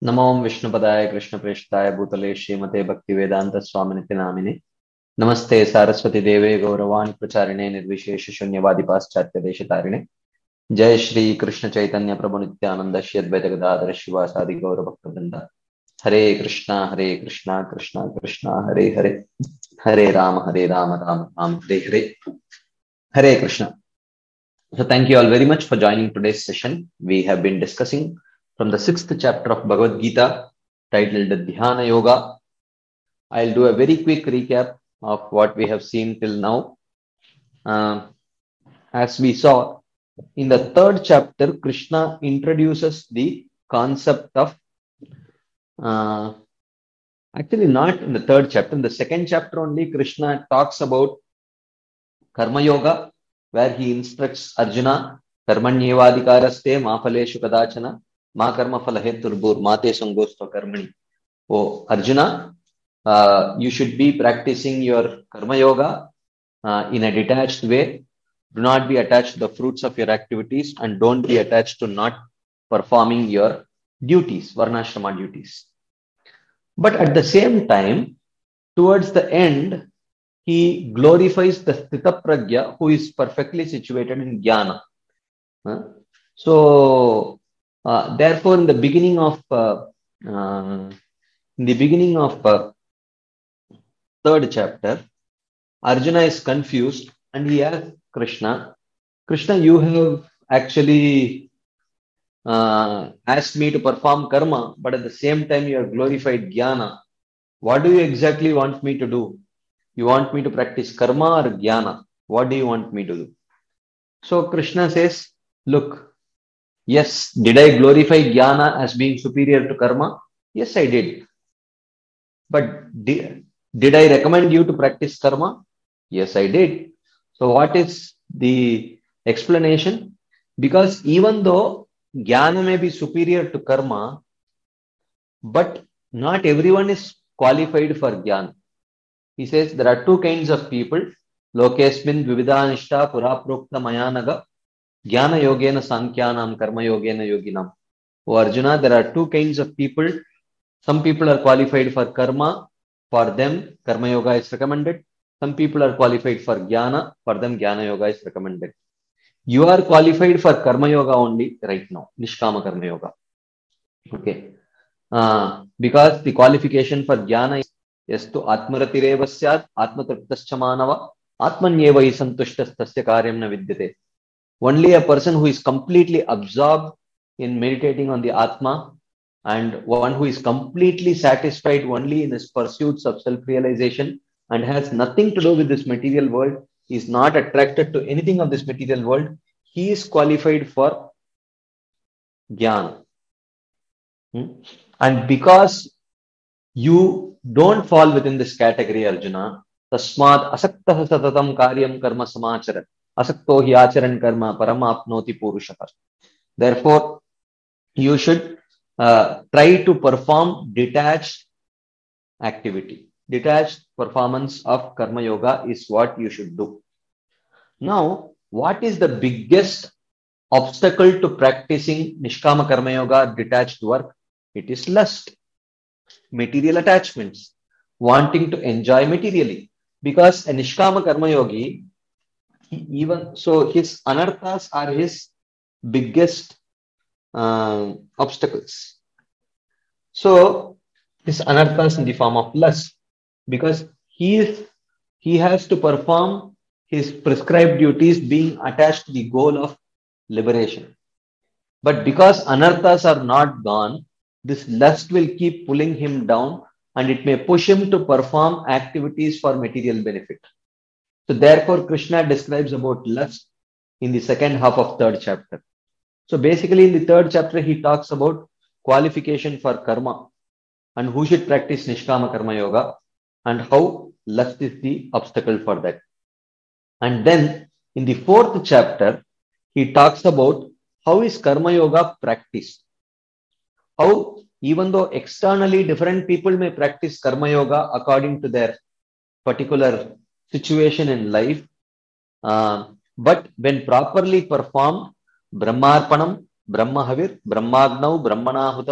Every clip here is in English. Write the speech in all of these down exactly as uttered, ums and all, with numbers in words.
नमो विष्णुपदाय कृष्णप्रेष्ठाय भूतले श्रीमते भक्तिवेदांत स्वामिनिति नामिने नमस्ते सारस्वती देवे गौरवाणी प्रचारिणे निर्विशेष शून्यवादी पाश्चात्य देशतारिणे जय श्री कृष्ण चैतन्य प्रभु नित्यानंद श्री अद्वैत गदाधर शिवासादि गौर भक्त वृंदा। हरे कृष्णा हरे कृष्णा कृष्णा कृष्णा हरे हरे, हरे राम हरे राम राम राम हरे हरे, हरे Krishna. So thank you all very much for joining today's session. We have been discussing from the sixth chapter of Bhagavad Gita titled Dhyana Yoga. I'll do a very quick recap of what we have seen till now. Uh, as we saw in the third chapter, Krishna introduces the concept of, uh, actually not in the third chapter, in the second chapter only, Krishna talks about Karma Yoga, where he instructs Arjuna, Karmanyevadikaraste ma phaleshu kadachana ma karma phalaheturbur mate sangostva karmani. Oh, Arjuna, uh, you should be practicing your Karma Yoga uh, in a detached way. Do not be attached to the fruits of your activities and don't be attached to not performing your duties, Varnashrama duties. But at the same time, towards the end, he glorifies the Sthita Pragya who is perfectly situated in Jnana. Uh, so, uh, therefore, in the beginning of uh, uh, in the beginning of uh, third chapter, Arjuna is confused and he asks Krishna, Krishna, you have actually uh, asked me to perform karma, but at the same time you have glorified Jnana. What do you exactly want me to do? You want me to practice karma or jnana? What do you want me to do? So Krishna says, look, yes, did I glorify jnana as being superior to karma? Yes, I did. But did, did I recommend you to practice karma? Yes, I did. So what is the explanation? Because even though jnana may be superior to karma, but not everyone is qualified for jnana. He says there are two kinds of people. Lokesmin vividanishta puraprokta mayanaga jnana yogena sankhyanam karma yogena yoginam. Oh Arjuna, there are two kinds of people. Some people are qualified for karma. For them, karma yoga is recommended. Some people are qualified for jnana. For them, jnana yoga is recommended. You are qualified for karma yoga only right now. Nishkama karma yoga. Okay. Uh, because the qualification for jnana is Yastu atmaratireva syat atmatriptascha manava atmanyeva hi santushtas tasya karyam na vidyate. Only a person who is completely absorbed in meditating on the Atma and one who is completely satisfied only in his pursuits of self-realization and has nothing to do with this material world, is not attracted to anything of this material world, he is qualified for jnana. Hmm? And because you don't fall within this category, Arjuna, tasmat asaktah satatam karyam karma samachara asakto hi acharan karma paramapnoti purushah. Therefore, you should uh, try to perform detached activity. Detached performance of karma yoga is what you should do. Now, what is the biggest obstacle to practicing Nishkama karma yoga, detached work? It is lust. Material attachments, wanting to enjoy materially. Because a Nishkama Karma Yogi, he even so his anarthas are his biggest uh, obstacles. So his anarthas in the form of lust, because he is he has to perform his prescribed duties being attached to the goal of liberation. But because anarthas are not gone, this lust will keep pulling him down and it may push him to perform activities for material benefit. So therefore, Krishna describes about lust in the second half of third chapter. So basically in the third chapter, he talks about qualification for karma and who should practice Nishkama Karma Yoga and how lust is the obstacle for that. And then in the fourth chapter, he talks about how is Karma Yoga practiced. How, even though externally different people may practice Karma Yoga according to their particular situation in life, uh, but when properly performed, Brahmarpanam, Brahmahavir, Brahmagnau, Brahmanahutam,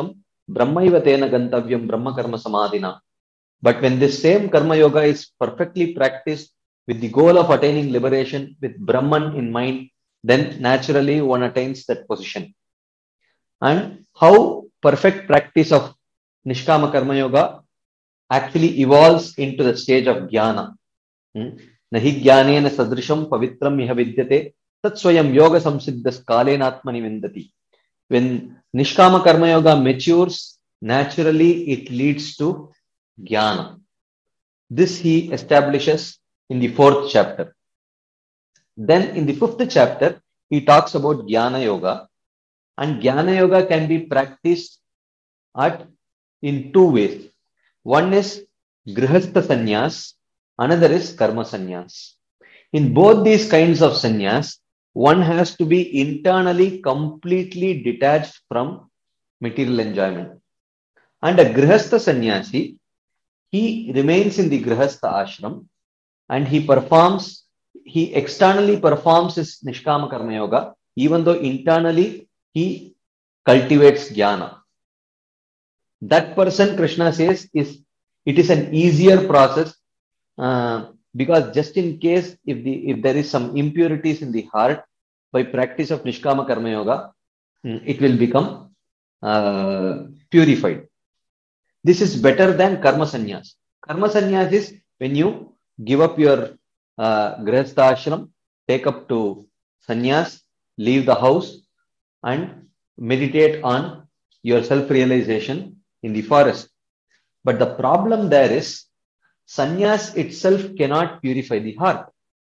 Brahmaiva tena gantavyam Brahma karma samadhina. But when this same karma yoga is perfectly practiced with the goal of attaining liberation with Brahman in mind, then naturally one attains that position. And how perfect practice of Nishkama Karma Yoga actually evolves into the stage of Jnana. Nahi jnanena sadrisham pavitram iha vidyate tat swayam yoga samsiddhas kalenatmani vindati. When Nishkama Karma Yoga matures, naturally it leads to Jnana. This he establishes in the fourth chapter. Then in the fifth chapter, he talks about Jnana Yoga. And Jnana Yoga can be practiced at in two ways. One is Grihastha Sannyas, another is Karma Sannyas. In both these kinds of sannyas, one has to be internally completely detached from material enjoyment. And a Grihastha Sannyasi, he remains in the Grihastha ashram and he performs, he externally performs his Nishkama Karma Yoga, even though internally he cultivates jnana. That person, Krishna says, is it is an easier process uh, because just in case if the if there is some impurities in the heart, by practice of Nishkama Karma Yoga, it will become uh, purified. This is better than Karma Sannyas. Karma Sannyas is when you give up your uh, Grihastha ashram, take up to sannyas, leave the house, and meditate on your self-realization in the forest. But the problem there is, sannyas itself cannot purify the heart.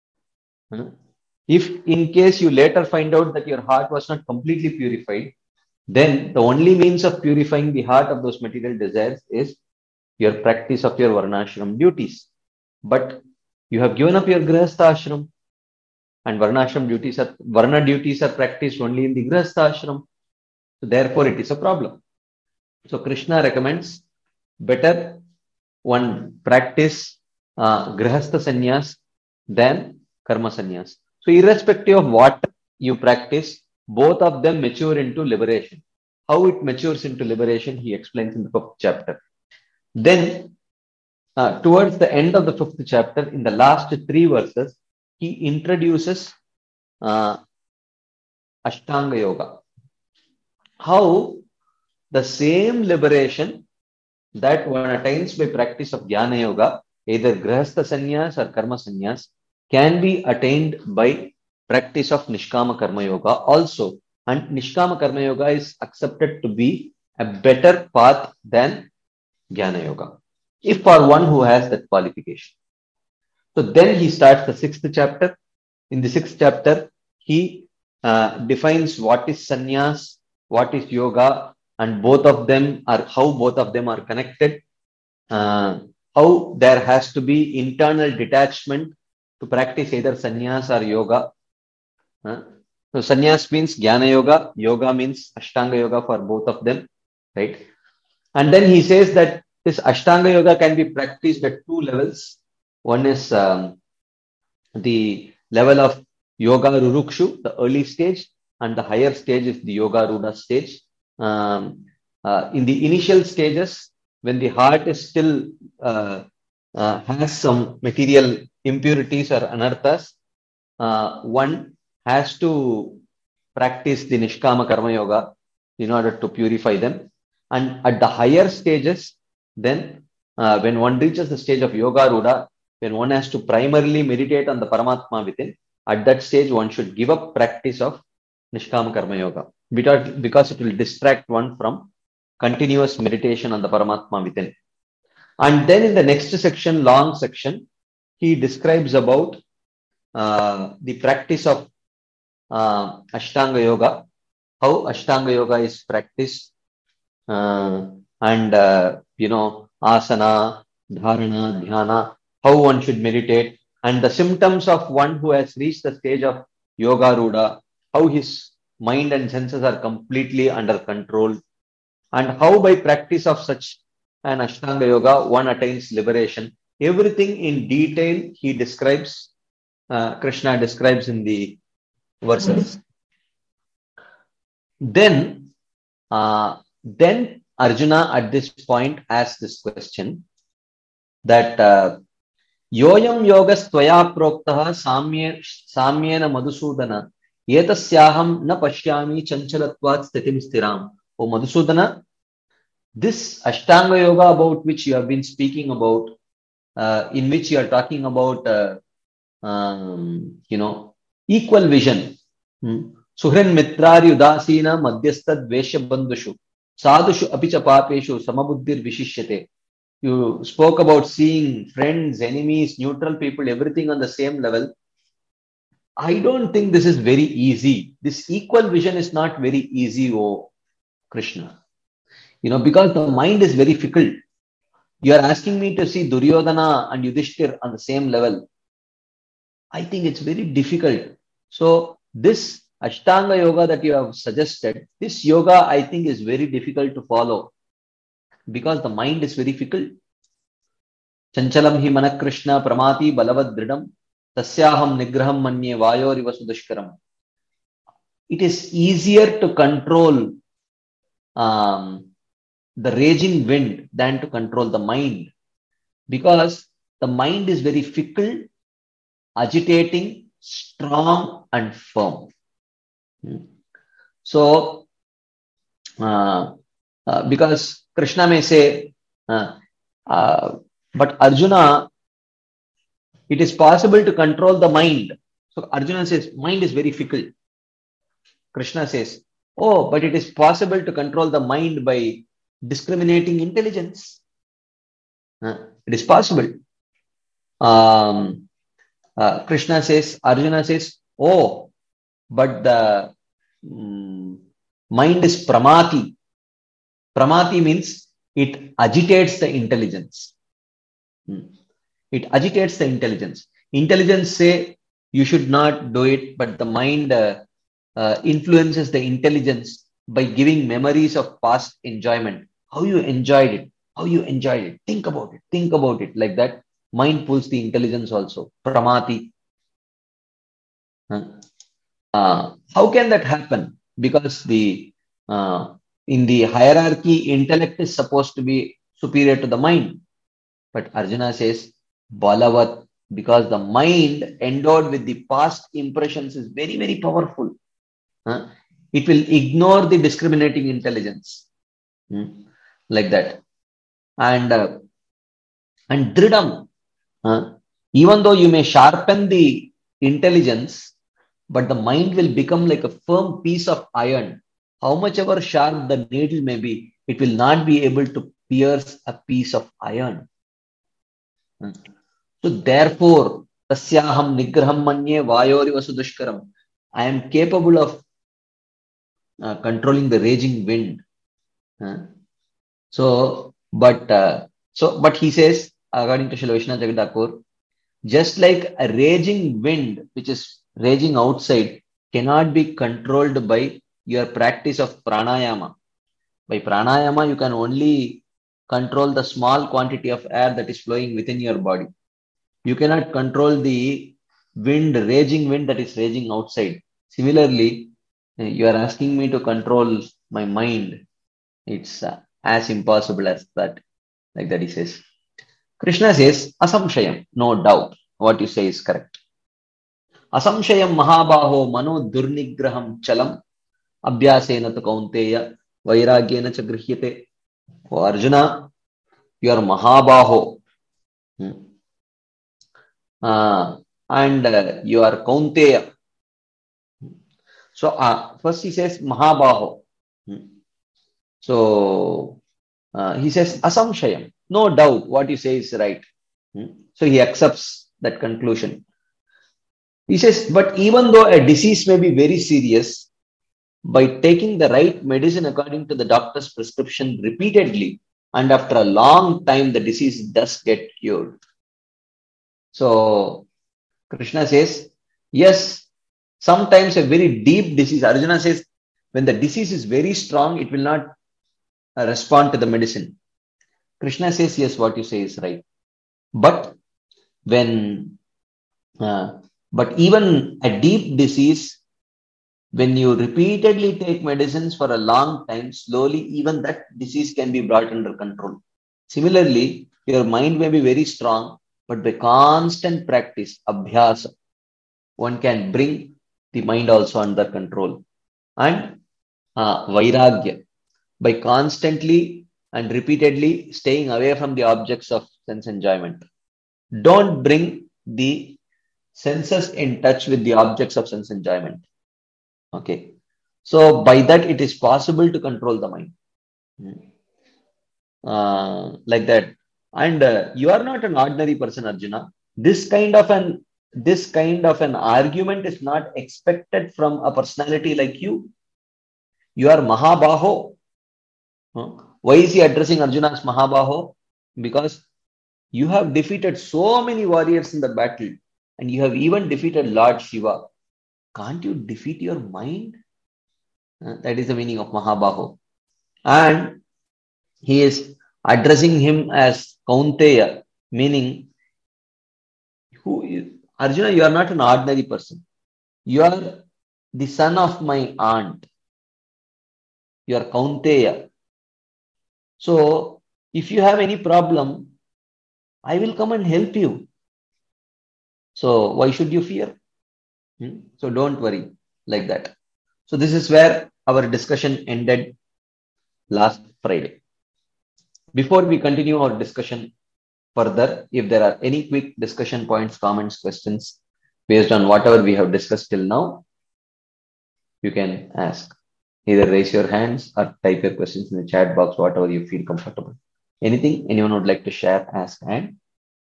If in case you later find out that your heart was not completely purified, then the only means of purifying the heart of those material desires is your practice of your varnashram duties. But you have given up your grihastha ashram, and varnashram duties are varna duties are practiced only in the grihastha ashram. So therefore, it is a problem. So Krishna recommends better one practice uh, grihastha sannyas than karma sannyas. So irrespective of what you practice, both of them mature into liberation. How it matures into liberation, he explains in the fifth chapter. Then, uh, towards the end of the fifth chapter, in the last three verses, he introduces uh, Ashtanga Yoga. How the same liberation that one attains by practice of Jnana Yoga, either Grihastha Sannyas or Karma Sannyas, can be attained by practice of Nishkama Karma Yoga also. And Nishkama Karma Yoga is accepted to be a better path than Jnana Yoga, if for one who has that qualification. So then he starts the sixth chapter. In the sixth chapter, he uh, defines what is sannyas, what is yoga, and both of them are how both of them are connected. Uh, how there has to be internal detachment to practice either sannyas or yoga. Uh, so sannyas means jnana yoga, yoga means ashtanga yoga for both of them, right? And then he says that this ashtanga yoga can be practiced at two levels. One is um, the level of yoga rurukshu, the early stage, and the higher stage is the yoga ruda stage. Um, uh, in the initial stages, when the heart is still uh, uh, has some material impurities or anarthas, uh, one has to practice the Nishkama Karma Yoga in order to purify them. And at the higher stages, then uh, when one reaches the stage of yoga ruda, when one has to primarily meditate on the Paramatma within, at that stage one should give up practice of Nishkama Karma Yoga because, because it will distract one from continuous meditation on the Paramatma within. And then in the next section, long section, he describes about uh, the practice of uh, Ashtanga Yoga, how Ashtanga Yoga is practiced, uh, and uh, you know, asana, dharana, dhyana, how one should meditate, and the symptoms of one who has reached the stage of yoga ruda, how his mind and senses are completely under control, and how by practice of such an Ashtanga Yoga one attains liberation. Everything in detail he describes, uh, Krishna describes in the verses. Then, uh, then Arjuna at this point asks this question that uh, Yoyam yogas tvaya proktaha samye samyena madhusudana etasyaham na pashyami chanchalatvat stitim stiram. O Madhusudana, this Ashtanga Yoga about which you have been speaking about, uh, in which you are talking about, uh, um, you know, equal vision. Hmm. Suhrin mitrari udasina madhyastha dvesha bandhushu sadhushu apicha papeshu samabuddhir vishishyate. You spoke about seeing friends, enemies, neutral people, everything on the same level. I don't think this is very easy. This equal vision is not very easy, oh Krishna. You know, because the mind is very fickle. You are asking me to see Duryodhana and Yudhishthir on the same level. I think it's very difficult. So this Ashtanga Yoga that you have suggested, this yoga I think is very difficult to follow because the mind is very fickle. Chanchalam hi manak Krishna pramati balavad dridam tasyaham nigraham manye vayoriva sudushkaram. It is easier to control um, the raging wind than to control the mind because the mind is very fickle, agitating, strong and firm. So, uh, uh, because Krishna may say, uh, uh, but Arjuna, it is possible to control the mind. So Arjuna says, mind is very fickle. Krishna says, oh, but it is possible to control the mind by discriminating intelligence. Uh, it is possible. Um, uh, Krishna says, Arjuna says, oh, but the um, mind is pramati. Pramati means it agitates the intelligence. Hmm. It agitates the intelligence. Intelligence say you should not do it, but the mind uh, uh, influences the intelligence by giving memories of past enjoyment. How you enjoyed it, how you enjoyed it. Think about it, think about it. Like that, mind pulls the intelligence also. Pramati. Huh? Uh, how can that happen? Because the uh, in the hierarchy, intellect is supposed to be superior to the mind. But Arjuna says, Balavat, because the mind endowed with the past impressions is very, very powerful. Huh? It will ignore the discriminating intelligence. Hmm? Like that. And, uh, and Dridam, huh? Even though you may sharpen the intelligence, but the mind will become like a firm piece of iron. How much ever sharp the needle may be, it will not be able to pierce a piece of iron. Hmm. So therefore, tasyaham nigraham manye vayoriva sudushkaram. I am capable of uh, controlling the raging wind. Uh, so, but uh, so, but he says, according to Srila Vishwanath Jagat Thakur, just like a raging wind, which is raging outside, cannot be controlled by your practice of pranayama. By pranayama, you can only control the small quantity of air that is flowing within your body. You cannot control the wind, raging wind that is raging outside. Similarly, you are asking me to control my mind. It's uh, as impossible as that. Like that he says. Krishna says, asamshayam, no doubt. What you say is correct. Asamshayam mahabaho mano durnigraham chalam abhyasena tu kaunteya vairagyena cha grihyate. Oh Arjuna, you are mahabaho. Hmm. Uh, and uh, you are Kaunteya. So uh, first he says Mahabaho. So uh, he says Asamshayam. No doubt what you say is right. So he accepts that conclusion. He says, but even though a disease may be very serious, by taking the right medicine according to the doctor's prescription repeatedly, and after a long time, the disease does get cured. So Krishna says, yes, sometimes a very deep disease. Arjuna says, when the disease is very strong, it will not uh, respond to the medicine. Krishna says, yes, what you say is right. But when, uh, but even a deep disease When you repeatedly take medicines for a long time, slowly even that disease can be brought under control. Similarly, your mind may be very strong, but by constant practice, abhyasa, one can bring the mind also under control. And uh, vairagya, by constantly and repeatedly staying away from the objects of sense enjoyment. Don't bring the senses in touch with the objects of sense enjoyment. Okay. So by that it is possible to control the mind. Uh, like that. And uh, you are not an ordinary person, Arjuna. This kind of an this kind of an argument is not expected from a personality like you. You are Mahabaho. Huh? Why is he addressing Arjuna as Mahabaho? Because you have defeated so many warriors in the battle, and you have even defeated Lord Shiva. Can't you defeat your mind? Uh, that is the meaning of Mahabaho. And he is addressing him as Kaunteya, meaning, who is, Arjuna, you are not an ordinary person. You are the son of my aunt. You are Kaunteya. So, if you have any problem, I will come and help you. So, why should you fear? Hmm? So, don't worry like that. So, this is where our discussion ended last Friday. Before we continue our discussion further, if there are any quick discussion points, comments, questions based on whatever we have discussed till now, you can ask. Either raise your hands or type your questions in the chat box, whatever you feel comfortable. Anything anyone would like to share, ask, and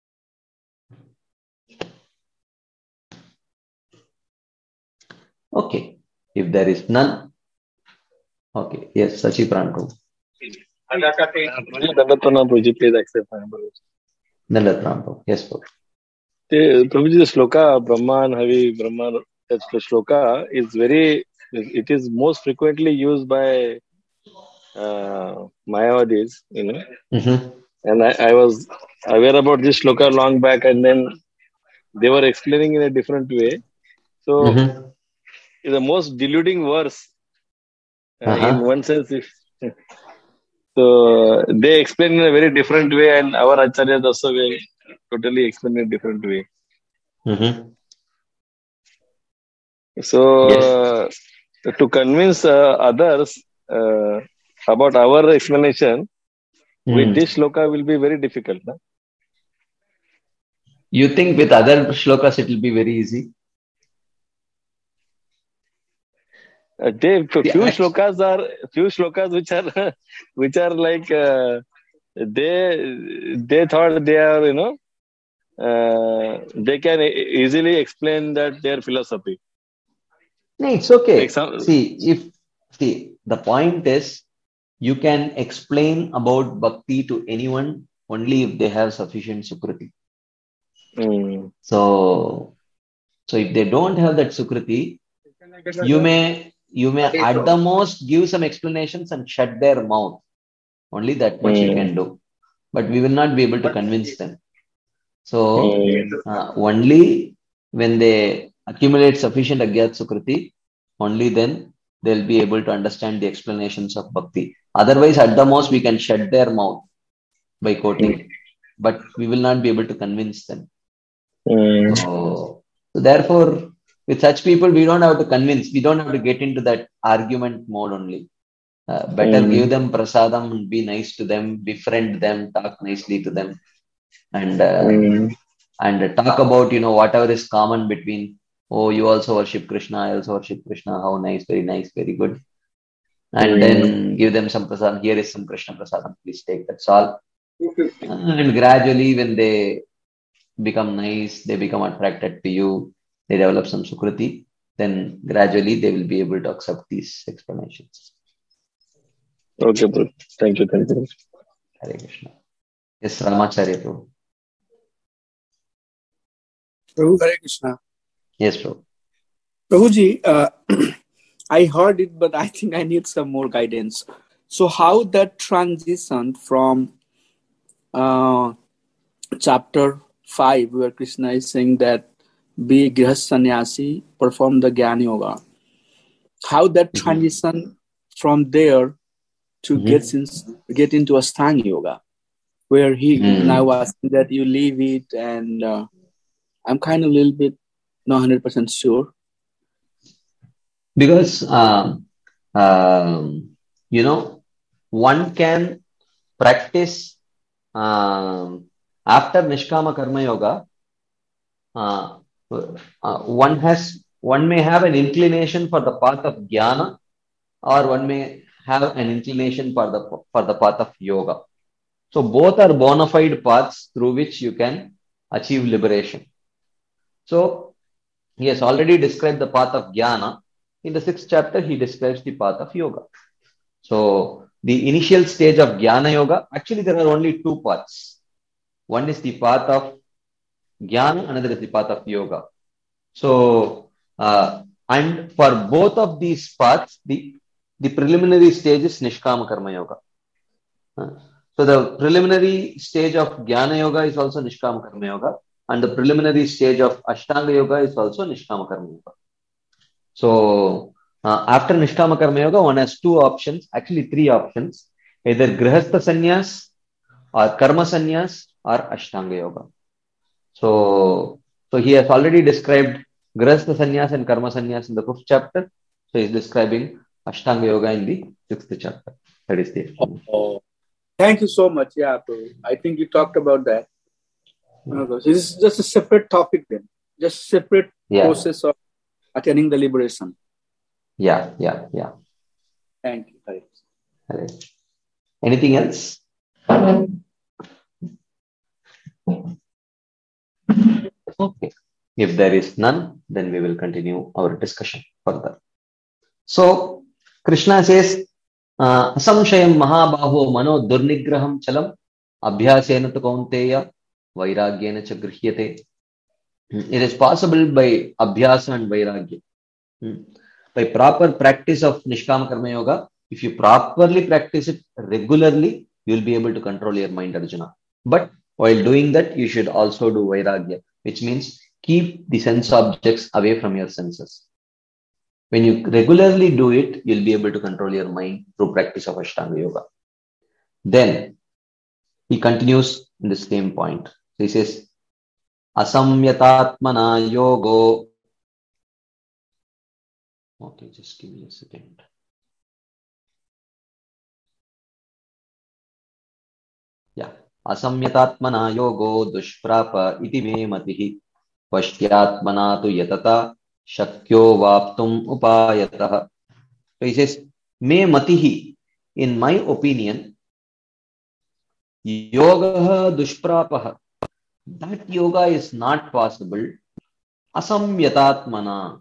okay. If there is none, okay. Yes, Sachi Pranko. Prabhuji, please accept my apology. Dandat Pranko. Yes, Prabhu. Prabhuji, the shloka, Brahman, Havi, Brahman, that shloka is very, it is most frequently used by uh, Mayavadis, you know. Mm-hmm. And I, I was aware about this shloka long back, and then they were explaining in a different way. So, Mm-hmm. it's the most deluding verse uh, Uh-huh. in one sense. If so, they explain in a very different way, and our acharyas also will totally explain in a different way. Mm-hmm. So, Yes. uh, to convince uh, others uh, about our explanation with Mm. this shloka will be very difficult. No? You think with other shlokas it will be very easy? Uh, they, few The act- shlokas are few shlokas which are which are like uh, they they thought they are you know uh, they can e- easily explain that their philosophy. No, it's okay. Like some, See, if see the point is you can explain about bhakti to anyone only if they have sufficient sukriti. mm, So, so if they don't have that sukriti, you may you may at the most give some explanations and shut their mouth. Only that much you mm, can do, but we will not be able to convince them. So, mm, uh, only when they accumulate sufficient agyat sukriti, only then they'll be able to understand the explanations of bhakti. Otherwise, at the most, we can shut their mouth by quoting, but we will not be able to convince them. mm, So, so therefore, with such people, we don't have to convince. We don't have to get into that argument mode only. Uh, better mm, give them prasadam and be nice to them, befriend them, talk nicely to them, and uh, mm, and talk about you know whatever is common between. Oh, you also worship Krishna. I also worship Krishna. How nice, very nice, very good. And mm. then give them some prasadam. Here is some Krishna prasadam. Please take. That's all. And gradually, when they become nice, they become attracted to you, they develop some sukriti, then gradually they will be able to accept these explanations. Okay, bro. Thank you, thank you. Hare Krishna. Yes, Ramacharya Prabhu. Prabhu, Hare Krishna. Yes, Prabhu. Prabhuji, uh, I heard it, but I think I need some more guidance. So how that transition from uh, chapter five, where Krishna is saying that be grihas sannyasi, perform the Jnana Yoga, how that Mhm. transition from there to Mhm. get in, get into Ashtanga yoga, where he Mm. now asking that you leave it, and uh, I'm kind of a little bit not one hundred percent sure. Because, um, um, you know, one can practice um, after Nishkama Karma Yoga. Uh, uh, one has one may have an inclination for the path of jnana, or one may have an inclination for the for the path of yoga. So both are bona fide paths through which you can achieve liberation. So he has already described the path of jnana. In the sixth chapter, he describes the path of yoga. So the initial stage of jnana yoga, actually there are only two paths. One is the path of jnana, another is the path of yoga. So, uh, and for both of these paths, the, the preliminary stage is Nishkama Karma Yoga. Uh, so the preliminary stage of Jnana Yoga is also Nishkama Karma Yoga, and the preliminary stage of Ashtanga Yoga is also Nishkama Karma Yoga. So, uh, after Nishkama Karma Yoga, one has two options, actually three options, either Grihastha Sannyas, or Karma Sannyas, or Ashtanga Yoga. So, so he has already described Grihastha Sannyas and Karma Sannyas in the fifth chapter. So he is describing Ashtanga Yoga in the sixth chapter. That is the explanation. Oh, thank you so much. Yeah, Prabhu. I think you talked about that. Okay. So this is just a separate topic then, just separate Yeah, process of attaining the liberation. yeah, yeah, yeah. Thank you. Hare Krishna. All right. Anything else? Okay. If there is none, then we will continue our discussion further. So, Krishna says, uh, Asamshayam Mahabaho Mano Durnigraham Chalam Abhyasena tu Kaunteya Vairagyena cha Grihyate. It is possible by Abhyasa and Vairagya. By proper practice of Nishkama Karma Yoga, if you properly practice it regularly, you will be able to control your mind, Arjuna. But while doing that, you should also do Vairagya, which means keep the sense objects away from your senses. When you regularly do it, you'll be able to control your mind through practice of Ashtanga Yoga. Then he continues in the same point. So he says, Asamyatatmana yogo. Okay, just give me a second. Yeah. Asamyatatmana yogo dushprapa iti me matihi vashyatmana tu yatata shakyo vaptum upayatah. So he says, me matihi, in my opinion, yoga dushprapah, that yoga is not possible. Asamyatatmana.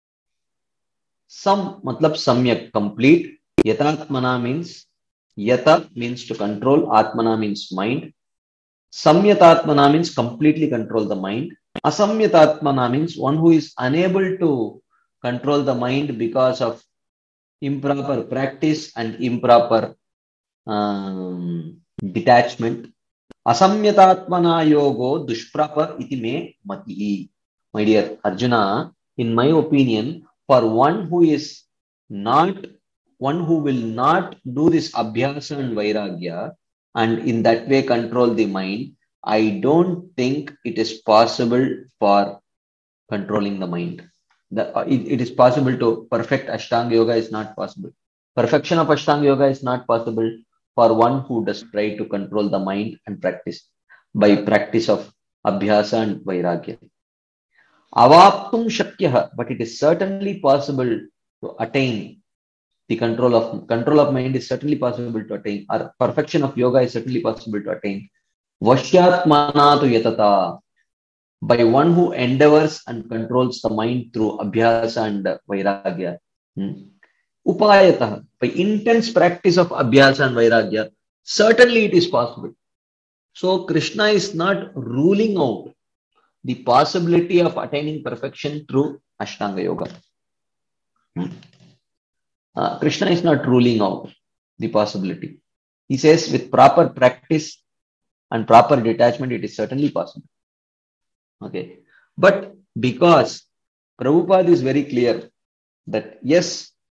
Sam matlab samyak, complete. Yatatmana means, yata means to control, atmana means mind. Samyatatmana means completely control the mind. Asamyatatmana means one who is unable to control the mind because of improper practice and improper um, detachment. Asamyatatmana yogo dushprapa iti me mati. My dear Arjuna, in my opinion, for one who is not, one who will not do this abhyasa and vairagya, and in that way control the mind, I don't think it is possible for controlling the mind. The, uh, it, it is possible to perfect Ashtanga Yoga is not possible. Perfection of Ashtanga Yoga is not possible for one who does try to control the mind and practice by practice of Abhyasa and Vairagya. Avaptum Shakyah, but it is certainly possible to attain the control of control of mind is certainly possible to attain, or perfection of yoga is certainly possible to attain. Vashyatmana tu yatata, by one who endeavors and controls the mind through abhyasa and vairagya. Hmm. Upayatah, by intense practice of abhyasa and vairagya, certainly it is possible. So Krishna is not ruling out the possibility of attaining perfection through Ashtanga Yoga. Hmm. Uh, Krishna is not ruling out the possibility. He says with proper practice and proper detachment, it is certainly possible. Okay. But because Prabhupada is very clear that yes,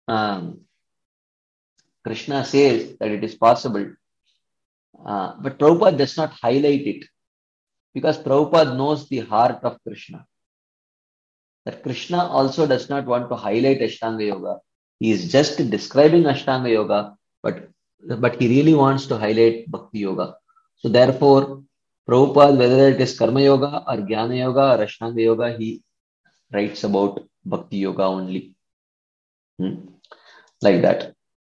um, Krishna says that it is possible, uh, but Prabhupada does not highlight it because Prabhupada knows the heart of Krishna. That Krishna also does not want to highlight Ashtanga Yoga. He is just describing Ashtanga Yoga, but, but he really wants to highlight Bhakti Yoga. So therefore, Prabhupada, whether it is Karma Yoga or Jnana Yoga or Ashtanga Yoga, he writes about Bhakti Yoga only. Hmm? Like that.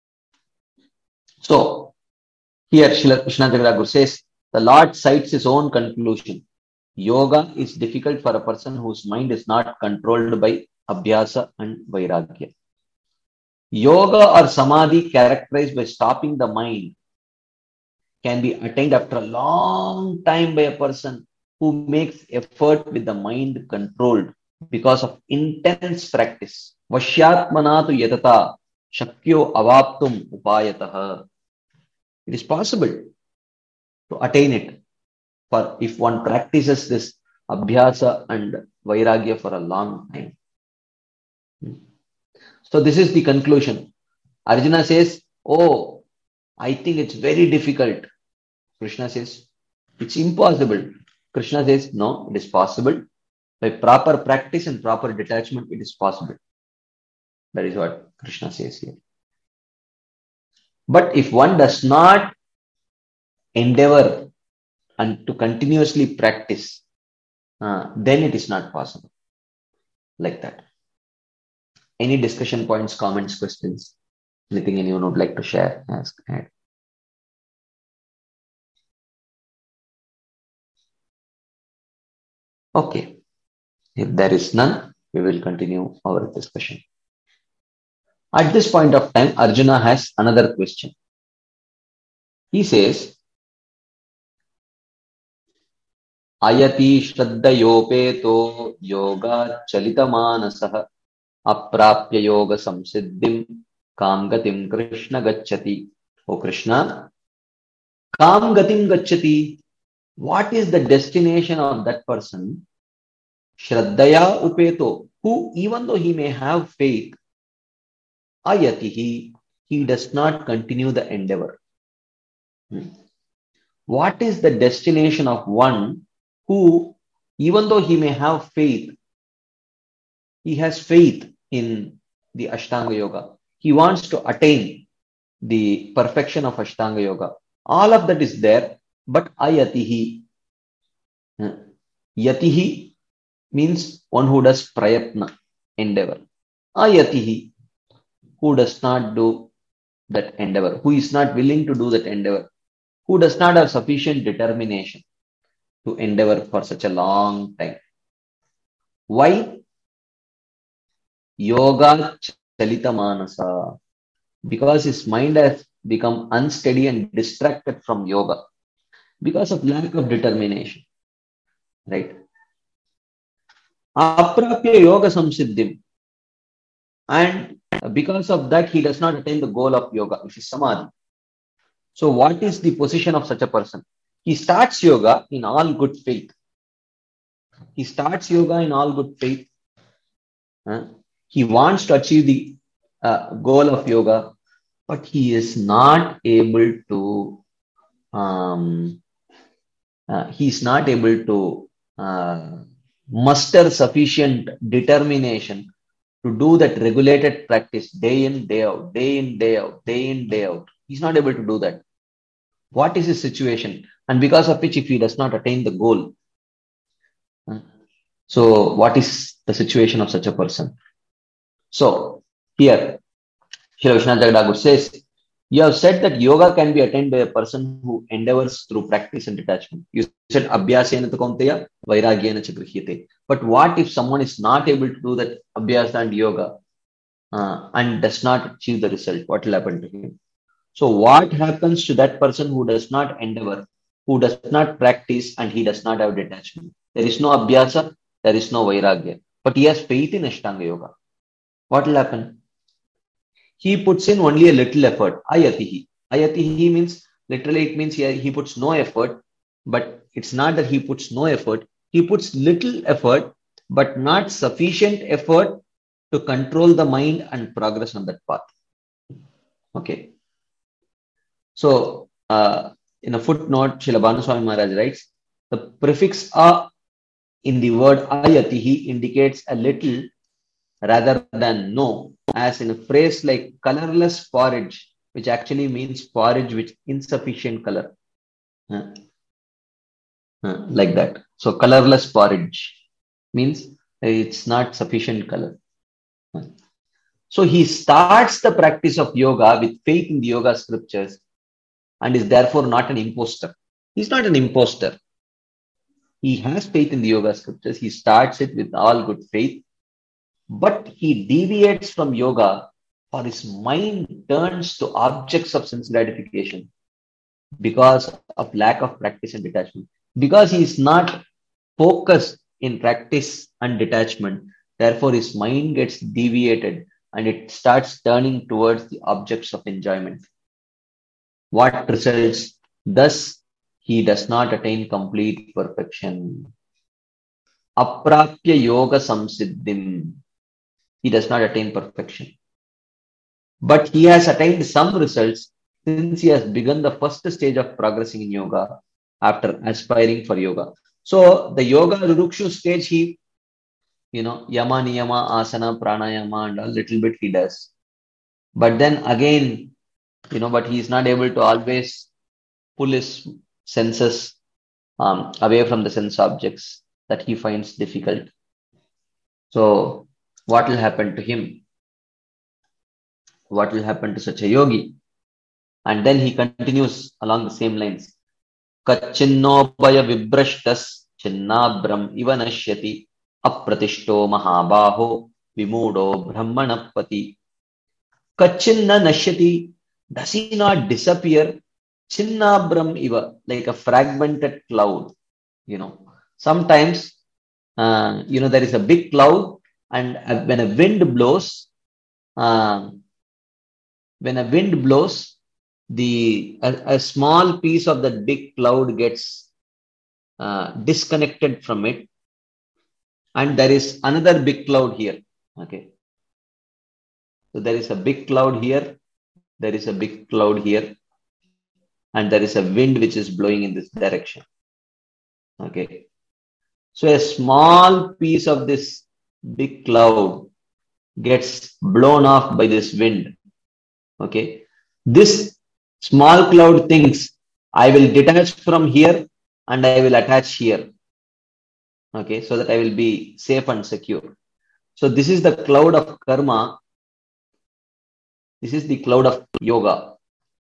So, here Srila Krishna Thakur says, the Lord cites his own conclusion. Yoga is difficult for a person whose mind is not controlled by Abhyasa and Vairagya. Yoga or Samadhi characterized by stopping the mind can be attained after a long time by a person who makes effort with the mind controlled because of intense practice. Vashyatmanatu yatata shakyo avaptum upayataha. It is possible to attain it for if one practices this Abhyasa and Vairagya for a long time. So this is the conclusion. Arjuna says, oh, I think it's very difficult. Krishna says, it's impossible. Krishna says, no, it is possible. By proper practice and proper detachment, it is possible. That is what Krishna says here. But if one does not endeavor and to continuously practice, uh, then it is not possible. Like that. Any discussion points, comments, questions? Anything anyone would like to share, ask, add? Okay. If there is none, we will continue our discussion. At this point of time, Arjuna has another question. He says, Ayati Shraddhayopeto Yoga Chalitamanasaha Aprapya Yoga Samsiddhim Kam Gatim Krishna Gacchati. Oh Krishna, Kam Gatim Gacchati. What is the destination of that person? Shraddhaya Upeto, who even though he may have faith, Ayatihi, he does not continue the endeavor. Hmm. What is the destination of one who, even though he may have faith, he has faith in the Ashtanga Yoga. He wants to attain the perfection of Ashtanga Yoga. All of that is there, but Ayatihi. Yatihi means one who does prayatna, endeavor. Ayatihi, who does not do that endeavor, who is not willing to do that endeavor, who does not have sufficient determination to endeavor for such a long time. Why? Yoga Chalita Manasa. Because his mind has become unsteady and distracted from yoga because of lack of determination. Right? Aprapya Yoga Samsiddhim. And because of that, he does not attain the goal of yoga, which is Samadhi. So what is the position of such a person? He starts yoga in all good faith. He starts yoga in all good faith. Uh, he wants to achieve the uh, goal of yoga, but he is not able to, um, uh, he is not able to uh, muster sufficient determination to do that regulated practice day in, day out, day in, day out, day in, day out. He's not able to do that. What is his situation? And because of which, if he does not attain the goal, uh, so what is the situation of such a person? So here, Srila Vishwanath Thakur says, you have said that yoga can be attained by a person who endeavors through practice and detachment. You said abhyasena tu kaunteya, vairagyena cha grihyate. But what if someone is not able to do that abhyasa and yoga uh, and does not achieve the result? What will happen to him? So what happens to that person who does not endeavor, who does not practice, and he does not have detachment? There is no abhyasa, there is no vairagya, but he has faith in Ashtanga Yoga. What will happen? He puts in only a little effort. Ayatihi. Ayatihi means, literally it means he, he puts no effort, but it's not that he puts no effort. He puts little effort, but not sufficient effort to control the mind and progress on that path. Okay. So, uh, in a footnote, Srila Bhanuswami Maharaj writes, the prefix a in the word ayatihi indicates a little rather than no, as in a phrase like colorless porridge, which actually means porridge with insufficient color. Uh, uh, like that. So, colorless porridge means it's not sufficient color. Uh, So, he starts the practice of yoga with faith in the yoga scriptures and is therefore not an imposter. He's not an imposter. He has faith in the yoga scriptures. He starts it with all good faith, but he deviates from yoga or his mind turns to objects of sense gratification because of lack of practice and detachment. Because he is not focused in practice and detachment, therefore his mind gets deviated and it starts turning towards the objects of enjoyment. What results? Thus, he does not attain complete perfection. Aprapya yoga samsiddhim. He does not attain perfection. But he has attained some results since he has begun the first stage of progressing in yoga after aspiring for yoga. So the yoga rurukshu stage, he, you know, yama, niyama, asana, pranayama and a little bit he does. But then again, you know, but he is not able to always pull his senses um, away from the sense objects that he finds difficult. So what will happen to him? What will happen to such a yogi? And then he continues along the same lines. Kacchinnobaya vibrashtas chinnabram iva nashyati apratishto mahabaho vimudo brahmanapati. Kachinna nashyati. Does he not disappear? Chinnabram iva, like a fragmented cloud. You know, sometimes, uh, you know, there is a big cloud, and uh, when a wind blows, uh, when a wind blows, the a, a small piece of that big cloud gets uh, disconnected from it, and there is another big cloud here. Okay, so there is a big cloud here, there is a big cloud here, and there is a wind which is blowing in this direction. Okay, so a small piece of this big cloud gets blown off by this wind. Okay, this small cloud thinks, I will detach from here and I will attach here. Okay, so that I will be safe and secure. So this is the cloud of karma. This is the cloud of yoga.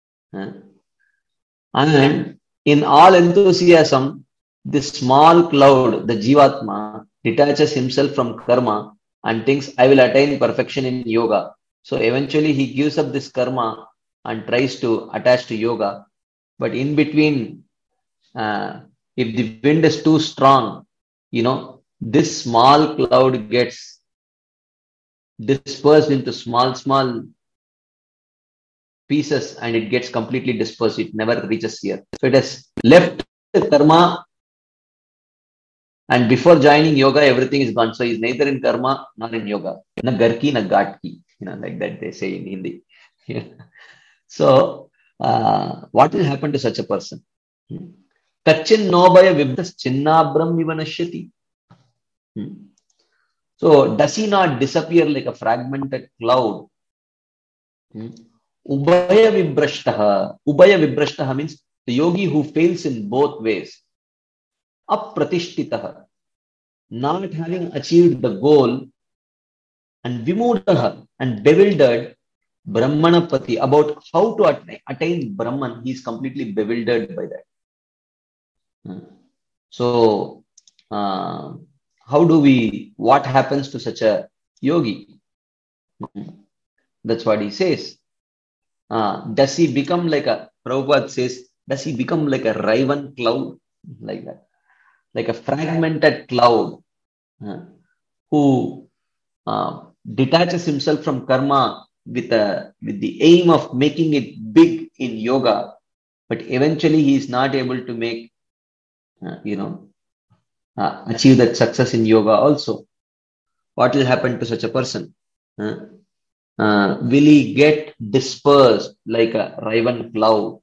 And in all enthusiasm, this small cloud, the Jivatma, detaches himself from karma and thinks, I will attain perfection in yoga. So eventually he gives up this karma and tries to attach to yoga. But in between, uh, if the wind is too strong, you know, this small cloud gets dispersed into small, small pieces and it gets completely dispersed. It never reaches here. So it has left karma, and before joining yoga, everything is gone. So he's neither in karma nor in yoga. Na garki, na gatki. You know, like that they say in Hindi. So, uh, what will happen to such a person? Kachin nobaya vibdas chinnabram vivanashyati. So, does he not disappear like a fragmented cloud? Ubaya vibrashtaha. Ubaya vibrashtaha means the yogi who fails in both ways. Apratishthitaha, not having achieved the goal, and vimudaha, and bewildered, brahmanapati, about how to attain, attain Brahman. He is completely bewildered by that. So, uh, how do we, what happens to such a yogi? That's what he says. Uh, does he become like a, Prabhupada says, does he become like a raven cloud? Like that. Like a fragmented cloud uh, who uh, detaches himself from karma with a with the aim of making it big in yoga, but eventually he is not able to make uh, you know uh, achieve that success in yoga also. What will happen to such a person? Uh, uh, will he get dispersed like a raven cloud?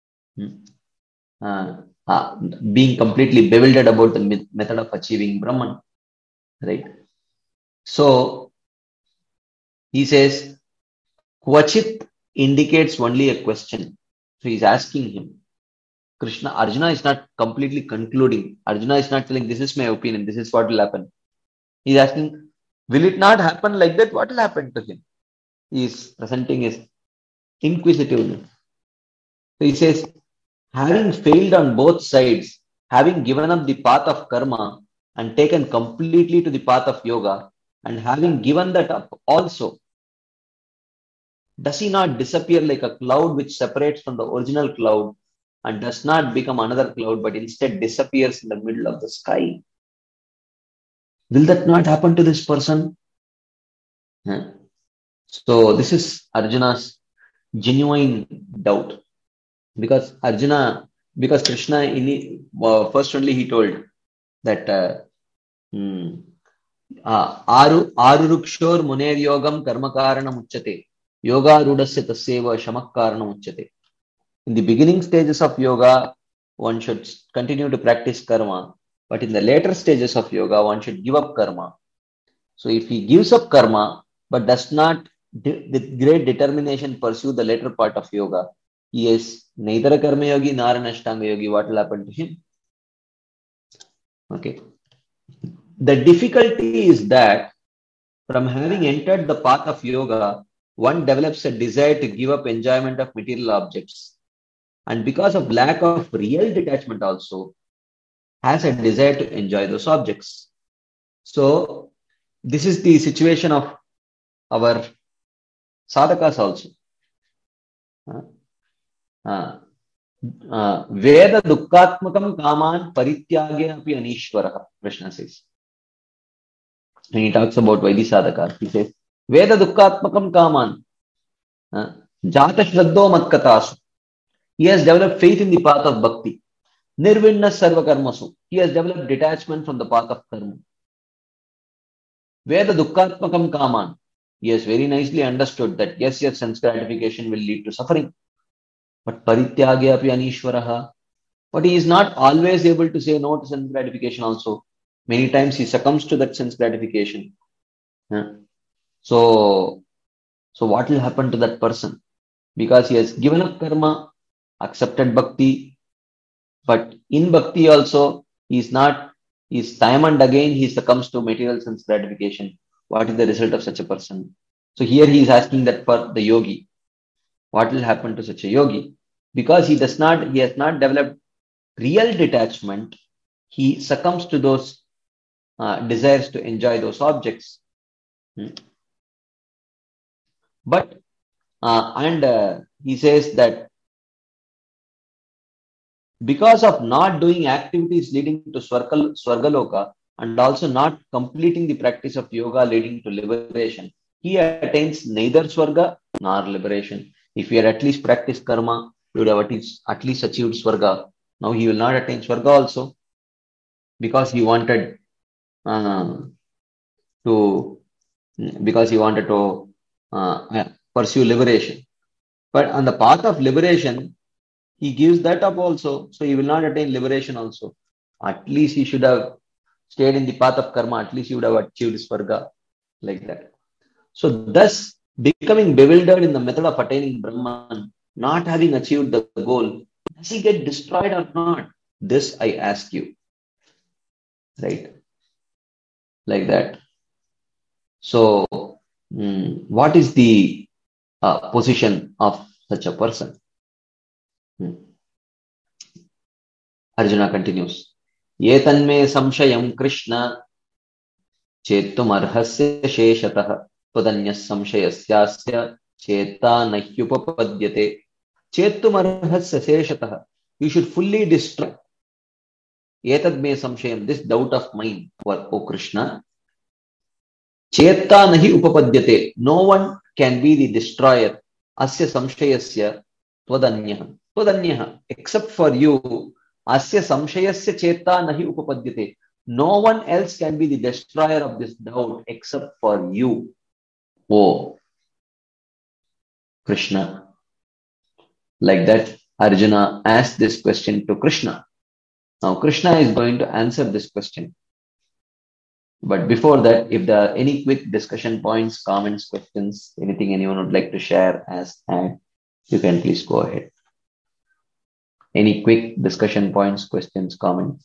Uh, uh, being completely bewildered about the method of achieving Brahman, right? So he says, Kvachit indicates only a question. So he's asking him. Krishna, Arjuna is not completely concluding. Arjuna is not telling, this is my opinion, this is what will happen. He's asking, will it not happen like that? What will happen to him? He is presenting his inquisitiveness. So he says, having failed on both sides, having given up the path of karma and taken completely to the path of yoga, and having given that up also, does he not disappear like a cloud which separates from the original cloud and does not become another cloud, but instead disappears in the middle of the sky? Will that not happen to this person? Yeah. So this is Arjuna's genuine doubt. Because Arjuna, because Krishna, in uh, first only he told that uh, hmm, uh, Aru Arurukshor Muner Yogam Karmakarana Muchate Yoga Rudasya Tasyeva Shamakkarana Muchate. In the beginning stages of yoga, one should continue to practice karma, but in the later stages of yoga, one should give up karma. So if he gives up karma, but does not de- with great determination pursue the later part of yoga, he is neither a karma yogi nor an ashtanga yogi. What will happen to him? Okay. The difficulty is that from having entered the path of yoga, one develops a desire to give up enjoyment of material objects. And because of lack of real detachment also, has a desire to enjoy those objects. So this is the situation of our sadhakas also. Veda dukkatmakam kaman parityage api anishwaraha, Krishna says. And he talks about Vaidhi sadhaka. He says, Veda dukkatmakam kaman jata shraddho matkatasu. He has developed faith in the path of bhakti. Nirvinna sarva karmasu. He has developed detachment from the path of karma. Veda dukkatmakam kaman. He has very nicely understood that yes, yes, sense gratification will lead to suffering. But parityage api anishwaraha. But he is not always able to say no to sense gratification also. Many times he succumbs to that sense gratification. Yeah. So, so what will happen to that person? Because he has given up karma, accepted bhakti, but in bhakti also, he is not, he is time and again he succumbs to material sense gratification. What is the result of such a person? So here he is asking that for the yogi, what will happen to such a yogi? Because he does not, he has not developed real detachment, he succumbs to those uh, desires to enjoy those objects. Hmm. But, uh, and uh, he says that because of not doing activities leading to Swarga, Swargaloka and also not completing the practice of yoga leading to liberation, he attains neither Swarga nor liberation. If he had at least practiced karma, he would have at least, at least achieved Swarga. Now he will not attain Swarga also because he wanted uh, to, because he wanted to uh, pursue liberation. But on the path of liberation, he gives that up also, so he will not attain liberation also. At least he should have stayed in the path of karma, at least he would have achieved Swarga, like that. So thus, becoming bewildered in the method of attaining Brahman, not having achieved the goal, does he get destroyed or not? This I ask you. Right? Like that. So, hmm, what is the uh, position of such a person? Hmm. Arjuna continues. Yetanme samshayam Krishna chetum arhasya sheshatah tadanyas samshayasyasya cheta nahyupapadyate. Chetum arhasya sheshatah. You should fully destroy Yetadme samshayam, this doubt of mine, for O Krishna. Cheta nahi upapadyate. No one can be the destroyer. Asya samshayasya twadanyah. Twadanyah. Except for you. Asya samshayasya cheta nahi upapadyate. No one else can be the destroyer of this doubt except for you. Oh, Krishna. Like that, Arjuna asked this question to Krishna. Now, Krishna is going to answer this question. But before that, if there are any quick discussion points, comments, questions, anything anyone would like to share as add, you can please go ahead. Any quick discussion points, questions, comments?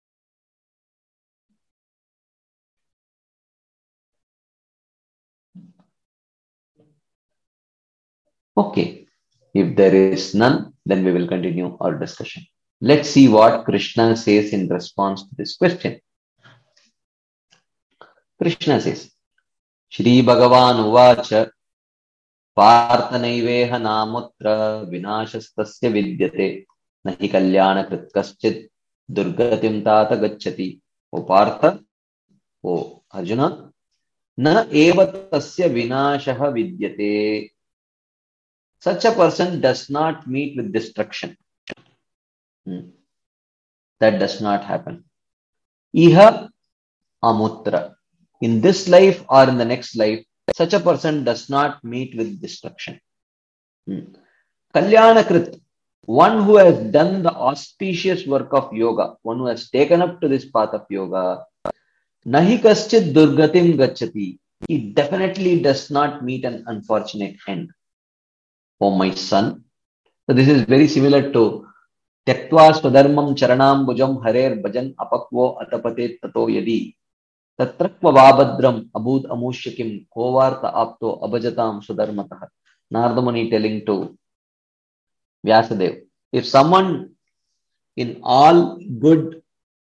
Okay. If there is none, then we will continue our discussion. Let's see what Krishna says in response to this question. Krishna says, Shri Bhagavan Uvacha Parthanaiveha Namutra Vinashastasya Vidyate Nahi Kalyana Krit Kaschid Durgatim Tata Gacchati. O Partha, O Arjuna, Na eva tasya vinashaha vidyate. Such a person does not meet with destruction. Hmm. That does not happen. Iha amutra. In this life or in the next life, such a person does not meet with destruction. Hmm. Kalyanakrit. One who has done the auspicious work of yoga, one who has taken up to this path of yoga, nahi kaschid durgatim gacchati. He definitely does not meet an unfortunate end. Oh my son. So this is very similar to Tyaktva swadharmam charanam bhujam harer bhajan apakvo atapate tato yadi tatrakva vabhadram abud amushyakim kovarta apto abhajatam swadharmatah. Narada Muni telling to Vyasadeva, if someone in all good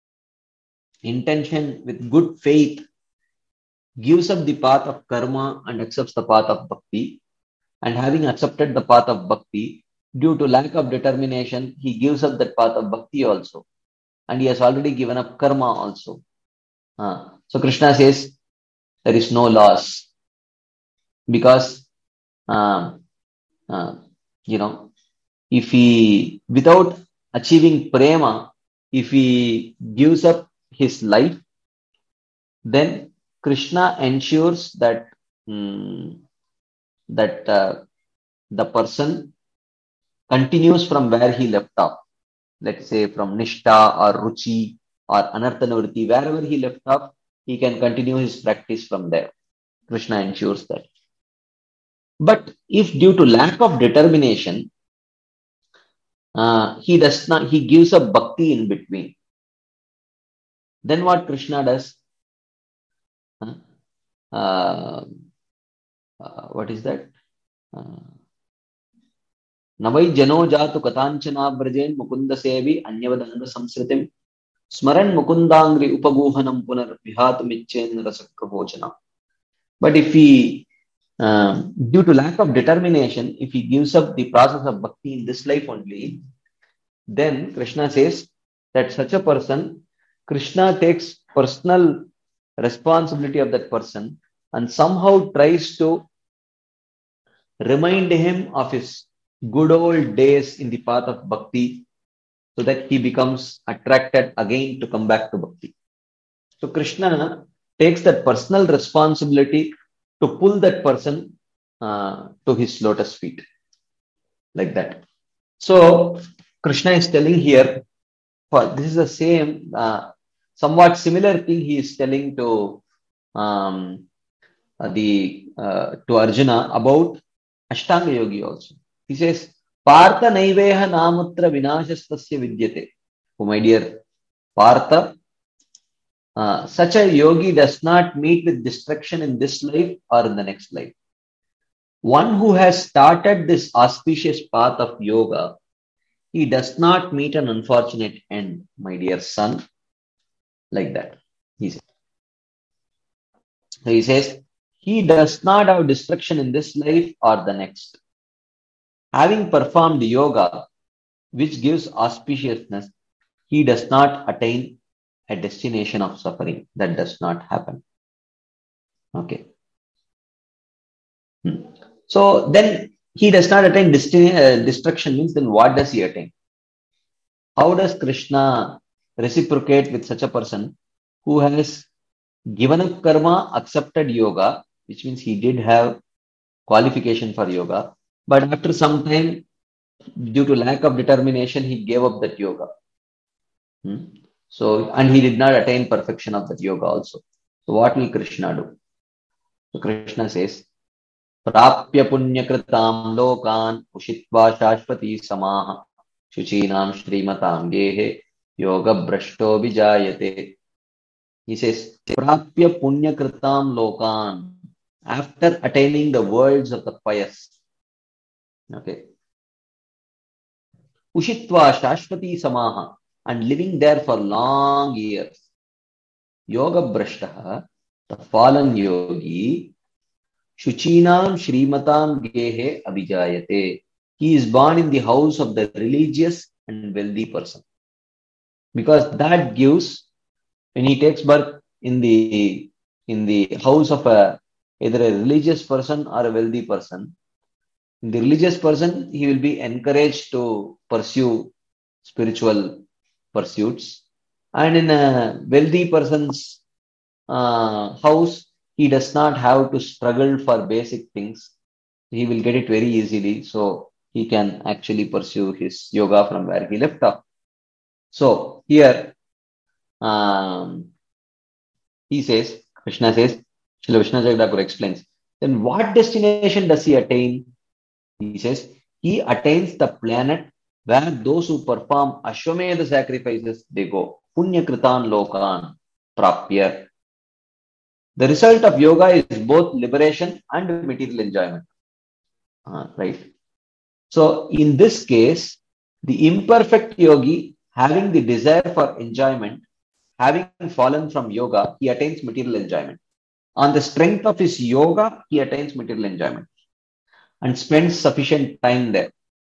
intention with good faith gives up the path of karma and accepts the path of bhakti, and having accepted the path of bhakti, due to lack of determination, he gives up that path of bhakti also. And he has already given up karma also. Uh, so Krishna says, there is no loss. Because, uh, uh, you know, if he, without achieving prema, if he gives up his life, then Krishna ensures that um, that uh, the person continues from where he left off. Let's say from Nishtha or Ruchi or Anarthanavritti, wherever he left off, he can continue his practice from there. Krishna ensures that. But if due to lack of determination, uh, he does not, he gives up bhakti in between, then what Krishna does? Huh? Uh, uh, what is that? Navai jano jatu katanchana brajen mukunda sevi anyavadana samsritim smaran mukundangri upaguhanam punar vihatumicchen rasakravocana. But if he, um, due to lack of determination, if he gives up the process of bhakti in this life only, then Krishna says that such a person, Krishna takes personal responsibility of that person and somehow tries to remind him of his good old days in the path of bhakti so that he becomes attracted again to come back to bhakti. So Krishna takes that personal responsibility to pull that person uh, to his lotus feet. Like that. So Krishna is telling here, for this is the same, uh, somewhat similar thing he is telling to um, uh, the uh, to Arjuna about Ashtanga Yogi also. He says, Partha naiveha namutra vinashastasya vidyate. Oh my dear Partha, uh, such a yogi does not meet with destruction in this life or in the next life. One who has started this auspicious path of yoga, he does not meet an unfortunate end, my dear son. Like that. He says. So he says, he does not have destruction in this life or the next. Having performed yoga, which gives auspiciousness, he does not attain a destination of suffering. That does not happen. Okay. Hmm. So then he does not attain desti- uh, destruction means then what does he attain? How does Krishna reciprocate with such a person who has given up karma, accepted yoga, which means he did have qualification for yoga. But after some time, due to lack of determination, he gave up that yoga. Hmm? So, and he did not attain perfection of that yoga also. So, what will Krishna do? So, Krishna says, Prapya punyakritam lokan ushitva shashvati samaha shuchinam shrimatam gehe yoga brashto vijayate. He says, Prapya punyakritam lokan. After attaining the worlds of the pious. Okay. Ushitva shashvati samaha. And living there for long years. Yoga brashtaha, the fallen yogi, Shuchinam Shrimatam Gehe Abhijayate. He is born in the house of the religious and wealthy person. Because that gives, when he takes birth in the in the house of a either a religious person or a wealthy person, in the religious person, he will be encouraged to pursue spiritual pursuits. And in a wealthy person's uh, house, he does not have to struggle for basic things. He will get it very easily. So he can actually pursue his yoga from where he left off. So here, um, he says, Krishna says, Srila Vishnu Jagadagur explains, then what destination does he attain? He says, he attains the planet where those who perform Ashwamedha sacrifices, they go. Punya Kritan Lokan Prapya. The result of yoga is both liberation and material enjoyment. Uh, right. So in this case, the imperfect yogi, having the desire for enjoyment, having fallen from yoga, he attains material enjoyment. On the strength of his yoga, he attains material enjoyment and spends sufficient time there.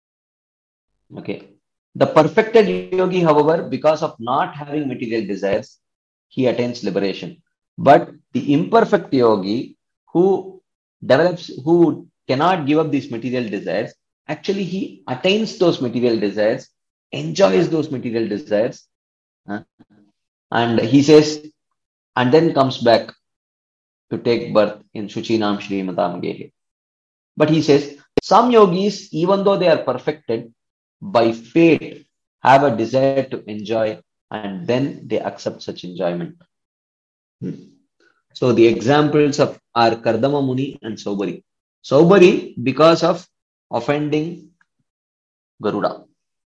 Okay. The perfected yogi, however, because of not having material desires, he attains liberation. But the imperfect yogi who develops, who cannot give up these material desires, actually he attains those material desires, enjoys those material desires, uh, and he says, and then comes back to take birth in Shuchinam Shrimatam Gehe. But he says, some yogis, even though they are perfected, by fate have a desire to enjoy, and then they accept such enjoyment. Hmm. So the examples of are Kardama Muni and Saubari. Saubari, because of offending Garuda,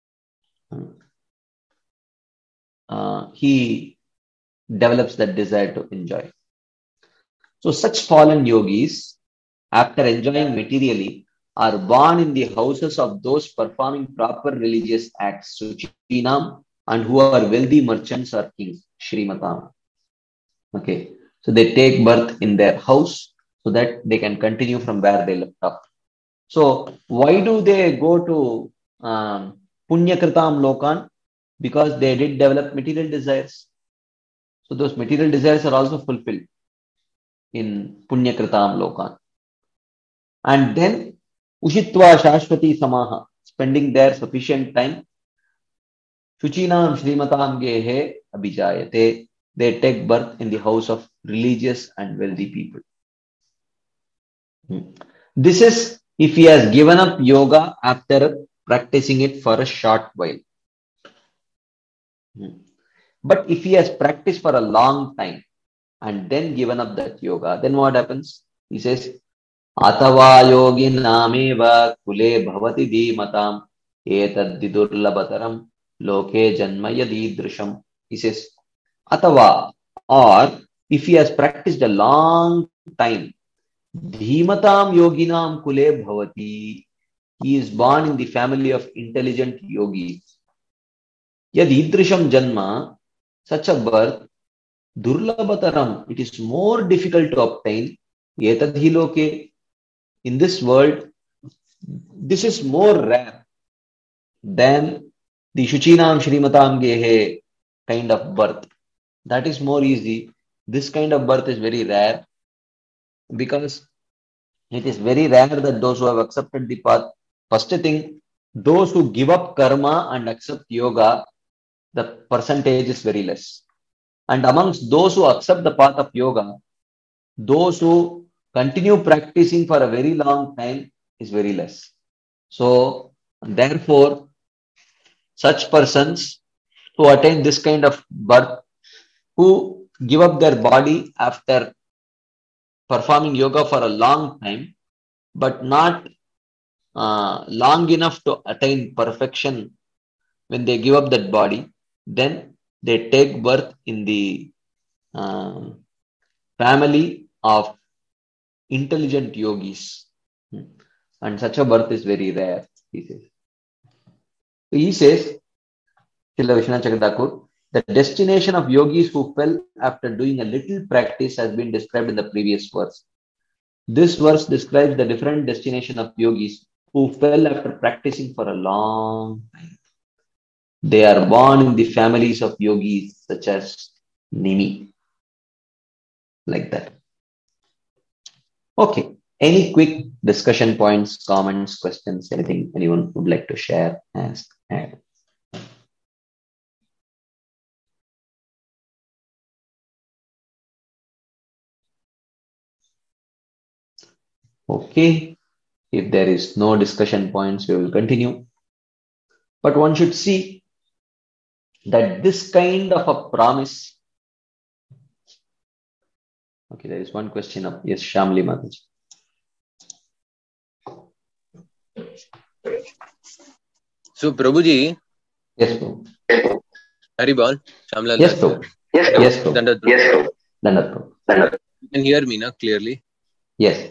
uh, he develops that desire to enjoy. So such fallen yogis, after enjoying materially, are born in the houses of those performing proper religious acts, Suchinam, and who are wealthy merchants or kings, Shrimatam. Okay, so they take birth in their house so that they can continue from where they left off. So why do they go to um, Punyakritam Lokan? Because they did develop material desires. So those material desires are also fulfilled in Punyakritam Lokan. And then Ushitva Shashvati Samaha, spending there sufficient time. Shuchinam Shrimatam Gehe Abhijayate, they take birth in the house of religious and wealthy people. Hmm. This is if he has given up yoga after practicing it for a short while. Hmm. But if he has practiced for a long time and then given up that yoga, then what happens? He says, Atava yogi nameva kule bhavati dhimatam etad didurlabataram loke janma yadidrisham. He says, Atava, or if he has practiced a long time, dhimatam yoginam kule bhavati, he is born in the family of intelligent yogis. Yadidrisham janma, such a birth, durlabataram, it is more difficult to obtain. Etad hi loke, in this world, this is more rare than the Shuchinam Shrimatam Gehe kind of birth. That is more easy. This kind of birth is very rare because it is very rare that those who have accepted the path, first thing, those who give up karma and accept yoga, the percentage is very less. And amongst those who accept the path of yoga, those who continue practicing for a very long time is very less. So, therefore, such persons who attain this kind of birth, who give up their body after performing yoga for a long time, but not uh, long enough to attain perfection when they give up that body, then they take birth in the uh, family of intelligent yogis. And such a birth is very rare, he says. He says, Srila Vishwanath Chakravarti, the destination of yogis who fell after doing a little practice has been described in the previous verse. This verse describes the different destination of yogis who fell after practicing for a long time. They are born in the families of yogis such as Nimi. Like that. Okay. Any quick discussion points, comments, questions, anything anyone would like to share, ask, add? Okay. If there is no discussion points, we will continue. But one should see that this kind of a promise. Okay, there is one question up. Yes, Shamli Mataji. So, Prabhuji. Yes, Prabhu. Haribol, Shamlal. Yes, Prabhu. Yes, Prabhu. Yes, Prabhu. Dandat, Yes, Prabhu. Dandat, Prabhu. You can hear me now clearly. Yes.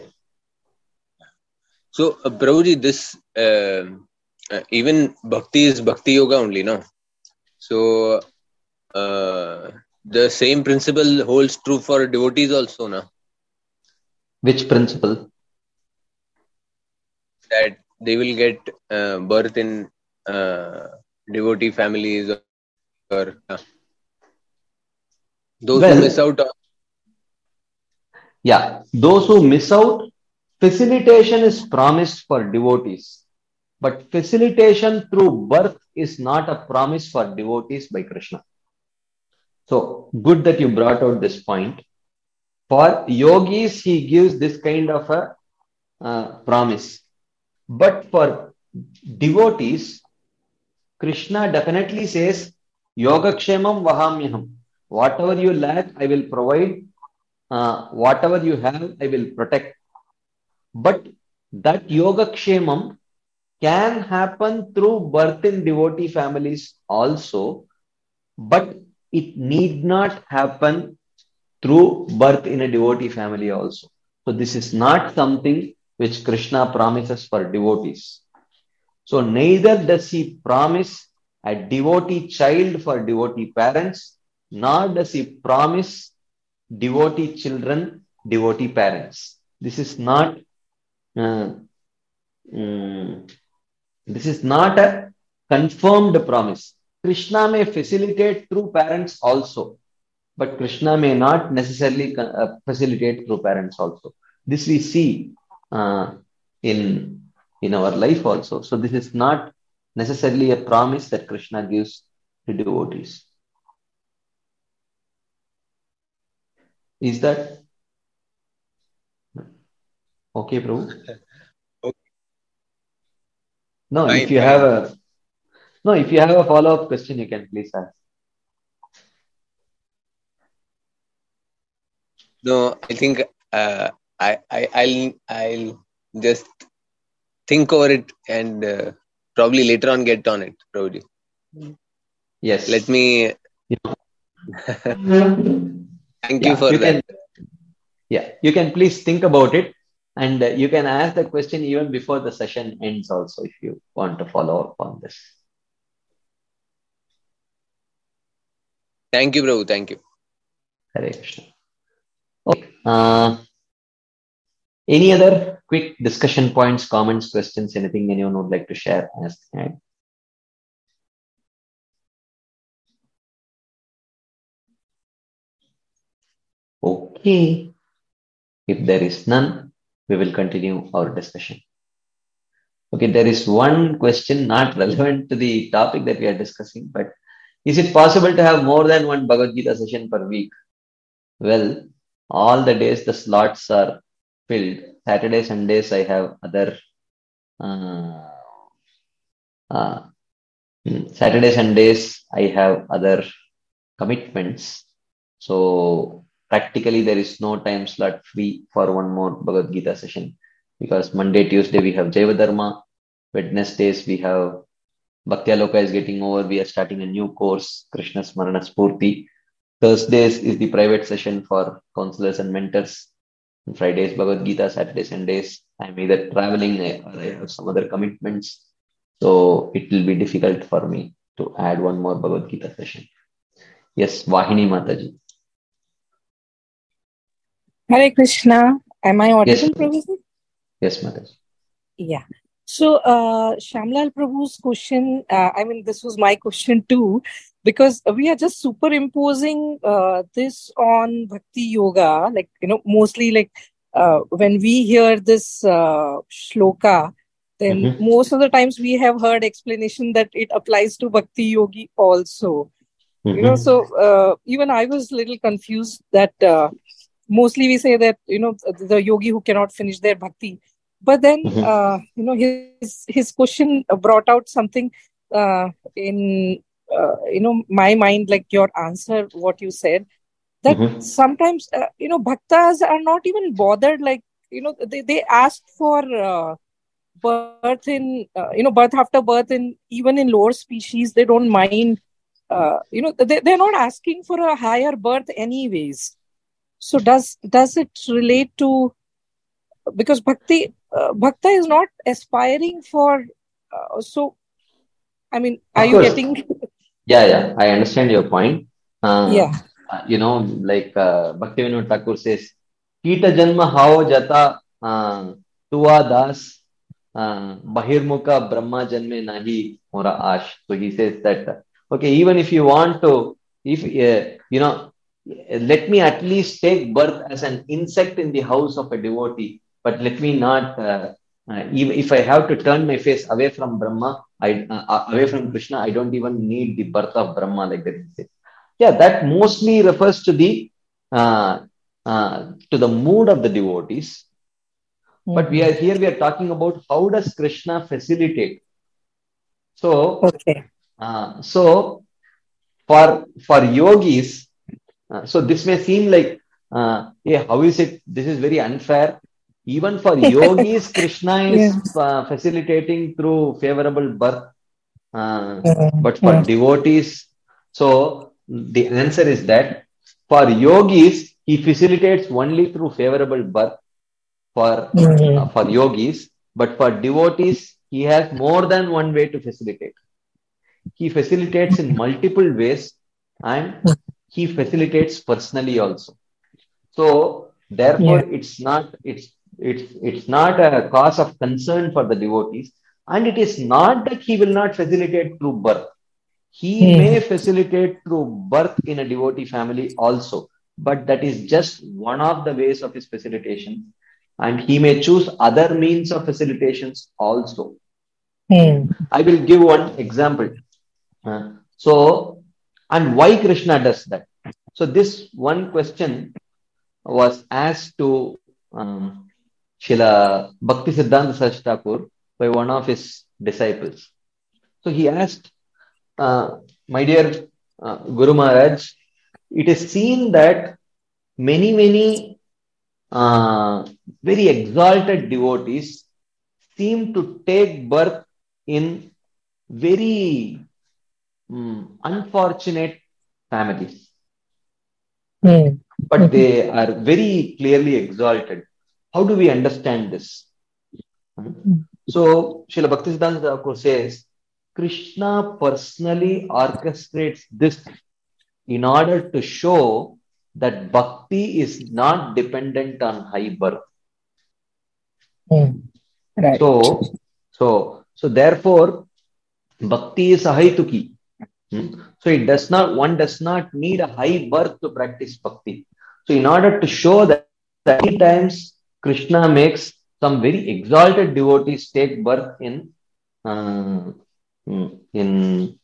So, uh, Prabhuji, this uh, uh, even bhakti is bhakti yoga only, no? So, uh, the same principle holds true for devotees also, no? Which principle? That they will get uh, birth in uh, devotee families or, or uh, those well, who miss out on. Yeah, those who miss out, facilitation is promised for devotees. But facilitation through birth is not a promise for devotees by Krishna. So, good that you brought out this point. For yogis, he gives this kind of a uh, promise. But for devotees, Krishna definitely says, Yogakshemam vahamyaham. Whatever you lack, I will provide. Uh, whatever you have, I will protect. But that Yogakshemam can happen through birth in devotee families also, but it need not happen through birth in a devotee family also. So this is not something which Krishna promises for devotees. So neither does he promise a devotee child for devotee parents, nor does he promise devotee children, devotee parents. This is not uh, um, this is not a confirmed promise. Krishna may facilitate through parents also, but Krishna may not necessarily uh, facilitate through parents also. This we see uh, in, in our life also. So this is not necessarily a promise that Krishna gives to devotees. Is that okay, Prabhu? Okay. No, Fine, if you fine. have a no, if you have a follow-up question, you can please ask. No, I think uh, I, I, I'll, I'll just think over it and uh, probably later on get on it, Prabhuji. Yes. Let me. Yeah. Thank yeah, you for you that. Can, yeah, you can please think about it, and uh, you can ask the question even before the session ends also if you want to follow up on this. Thank you, Prabhu. Thank you. Hare Krishna. Okay. Uh, any other quick discussion points, comments, questions, anything anyone would like to share? Ask. Add. Okay. If there is none, we will continue our discussion. Okay, there is one question not relevant to the topic that we are discussing, but is it possible to have more than one Bhagavad Gita session per week? Well, all the days the slots are filled. Saturday, Sundays, I have other uh, uh, Saturday, Sundays, I have other commitments. So practically, there is no time slot free for one more Bhagavad Gita session because Monday, Tuesday, we have Jaiva Dharma. Wednesdays, we have Bhakti Aloka is getting over. We are starting a new course, Krishna Smarana Spurti. Thursdays is the private session for counselors and mentors. And Fridays, Bhagavad Gita. Saturdays, Sundays, I'm either traveling or I have some other commitments. So it will be difficult for me to add one more Bhagavad Gita session. Yes, Vahini Mataji. Hare Krishna. Am I audible, Yes, Professor? yes, Mataji. Yeah. So, uh, Shamlal Prabhu's question, uh, I mean, this was my question too, because we are just superimposing uh, this on Bhakti Yoga, like, you know, mostly like uh, when we hear this uh, shloka, then Mhm. most of the times we have heard explanation that it applies to Bhakti Yogi also. You know, Mhm. so uh, even I was a little confused that uh, mostly we say that, you know, the yogi who cannot finish their bhakti. But then, Mhm. uh, you know, his his question brought out something uh, in, uh, you know, my mind, like your answer, what you said, that Mhm. sometimes, uh, you know, bhaktas are not even bothered, like, you know, they, they ask for uh, birth in, uh, you know, birth after birth in, even in lower species, they don't mind, uh, you know, they, they're not asking for a higher birth anyways. So does does it relate to, because bhakti uh, bhakta is not aspiring for, uh, so I mean, are Of you course. getting? Yeah, yeah, I understand your point. Uh, Yeah. uh, you know, like uh, Bhaktivinoda Thakur says, Kita Janma Hao Jata uh, Tuva Das uh, Bahirmukha Brahma Janme Nahi Mora Ash. So he says that, uh, okay, even if you want to, if, uh, you know, let me at least take birth as an insect in the house of a devotee, but let me not, uh, uh, if, if I have to turn my face away from Brahma, I, uh, away from Krishna, I don't even need the birth of Brahma, like that he says. Yeah, that mostly refers to the uh, uh, to the mood of the devotees. But we are here. We are talking about how does Krishna facilitate. So, Okay. uh, so for for yogis, uh, so this may seem like, uh, yeah, how is it? This is very unfair. Even for yogis, Krishna Yeah. is uh, facilitating through favorable birth. Uh, Mm, but for mm, devotees, so the answer is that for yogis, he facilitates only through favorable birth for uh, mm, for yogis, but for devotees, he has more than one way to facilitate. He facilitates in multiple ways and he facilitates personally also. So therefore, yeah. it's not it's it's it's not a cause of concern for the devotees, and it is not that he will not facilitate through birth. He may Mm, facilitate through birth in a devotee family also, but that is just one of the ways of his facilitation, and he may choose other means of facilitations also. mm, I will give one example. Uh, so, and why Krishna does that? So, this one question was asked to um, Srila Bhakti Siddhanta Saraswati Thakur by one of his disciples. So, he asked, uh, my dear uh, Guru Maharaj, it is seen that many, many uh, very exalted devotees seem to take birth in very um, unfortunate families, mm, but they are very clearly exalted. How do we understand this? mm, So, Srila Bhaktisiddhanta Thakur says, Krishna personally orchestrates this in order to show that bhakti is not dependent on high birth. mm. Right. So, so, so therefore, bhakti is ahaituki. Hmm? So it does not, one does not need a high birth to practice bhakti. So in order to show that, that many times Krishna makes some very exalted devotees take birth in uh, in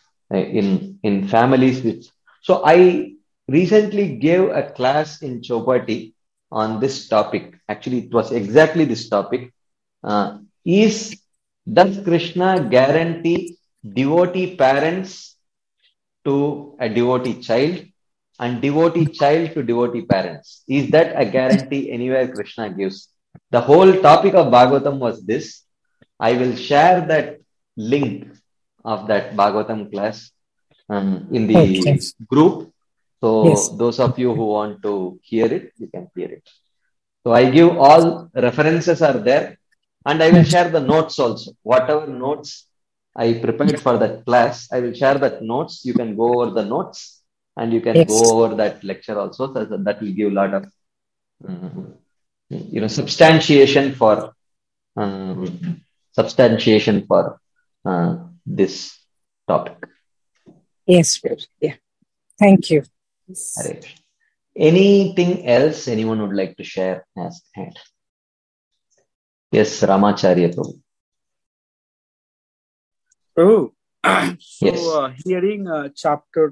in in families. Which, so I recently gave a class in Chopati on this topic. Actually, it was exactly this topic. Uh, is does Krishna guarantee devotee parents to a devotee child and devotee child to devotee parents? Is that a guarantee anywhere Krishna gives? The whole topic of Bhagavatam was this. I will share that link of that Bhagavatam class um, in the Okay. group. So Yes. those of you who want to hear it, you can hear it. So I give all references are there, and I will share the notes also. Whatever notes I prepared for that class, I will share that notes. You can go over the notes and you can Yes. go over that lecture also. So that will give a lot of um, you know substantiation for um, substantiation for uh, this topic. Yes. Yeah. Thank you. Hare Krishna. Anything else anyone would like to share as hand? Yes, Ramacharya Prabhu. Oh, so Yes. uh, hearing uh, chapter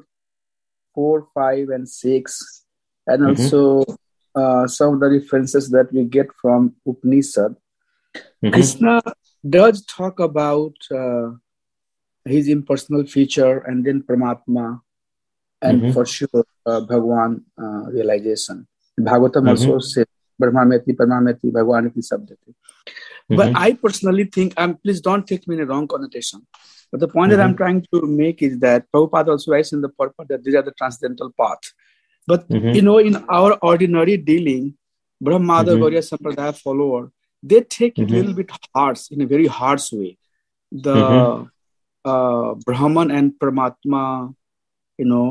four, five, and six, and Mhm. also uh, some of the references that we get from Upanishad, Mhm. Krishna does talk about uh, his impersonal feature and then Paramatma, and Mhm. for sure uh, Bhagwan uh, realization. Bhagavatam Mhm. also says Brahmameti, Paramameti, Bhagwaniti Sabdati. But Mhm. I personally think, um, please don't take me in a wrong connotation. But the point that I'm Mhm. trying to make is that Prabhupada also writes in the purport that these are the transcendental paths. But, you Mhm. know, in our ordinary dealing, Brahmada Mhm. Gauriya Sampradaya follower, they take it a little Mhm. bit harsh, in a very harsh way. The Mhm. uh, Brahman and Paramatma, you know,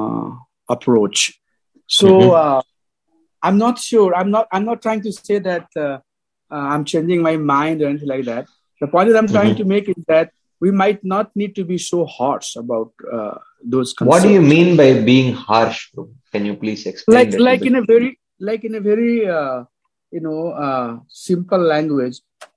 uh, approach. So Mhm. uh, I'm not sure. I'm not. I'm not trying to say that uh, uh, I'm changing my mind or anything like that. The point that I'm trying to Mhm. make is that we might not need to be so harsh about uh, those What do you concepts. mean by being harsh, bro? Can you please explain Like, a little like bit? in a very, like in a very, uh, you know, uh, simple language,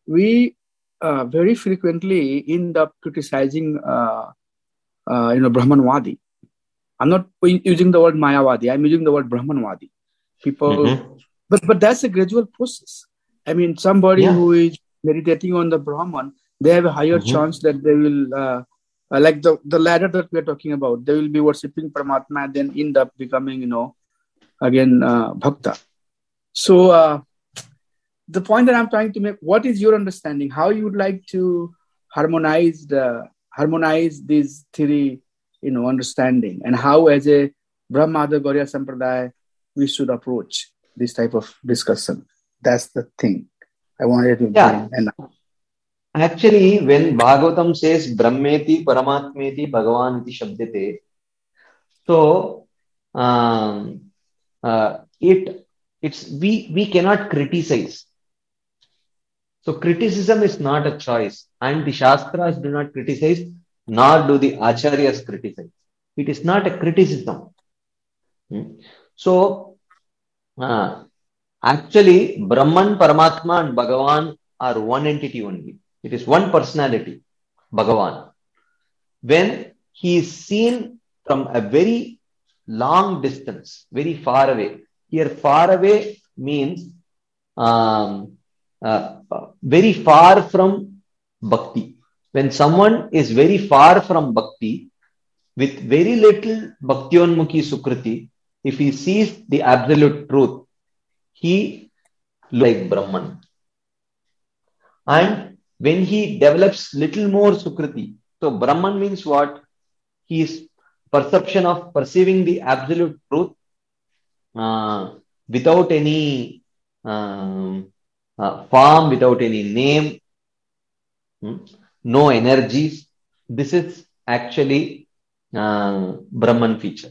we uh, very frequently end up criticizing, uh, uh, you know, Brahmanwadi. I'm not using the word Mayavadi. I'm using the word Brahmanwadi. People, Mhm. but but that's a gradual process. I mean, somebody Yeah. who is meditating on the Brahman, they have a higher Mhm. chance that they will, uh, uh, like the the ladder that we are talking about, they will be worshipping Paramatma and then end up becoming, you know, again uh, bhakta. So uh, the point that I'm trying to make, what is your understanding? How you would like to harmonize the harmonize these three, you know, understanding, and how as a Brahmada Gauriya Sampradaya we should approach this type of discussion. That's the thing I wanted to Yeah. bring. And Actually, when Bhagavatam says Brahmeti, Paramatmeti, Bhagavan iti Shabdete, so um, uh, it it's we we cannot criticize. So criticism is not a choice, and the Shastras do not criticize, nor do the Acharyas criticize. It is not a criticism. Hmm. So uh, actually, Brahman, Paramatma, and Bhagavan are one entity only. It is one personality, Bhagavan. When he is seen from a very long distance, very far away. Here, far away means um, uh, very far from bhakti. When someone is very far from bhakti, with very little bhaktionmukhi sukriti, if he sees the absolute truth, he looks like Brahman. And when he develops little more sukriti, so Brahman means what? His perception of perceiving the absolute truth uh, without any um, uh, form, without any name, hmm, no energies. This is actually uh, Brahman feature.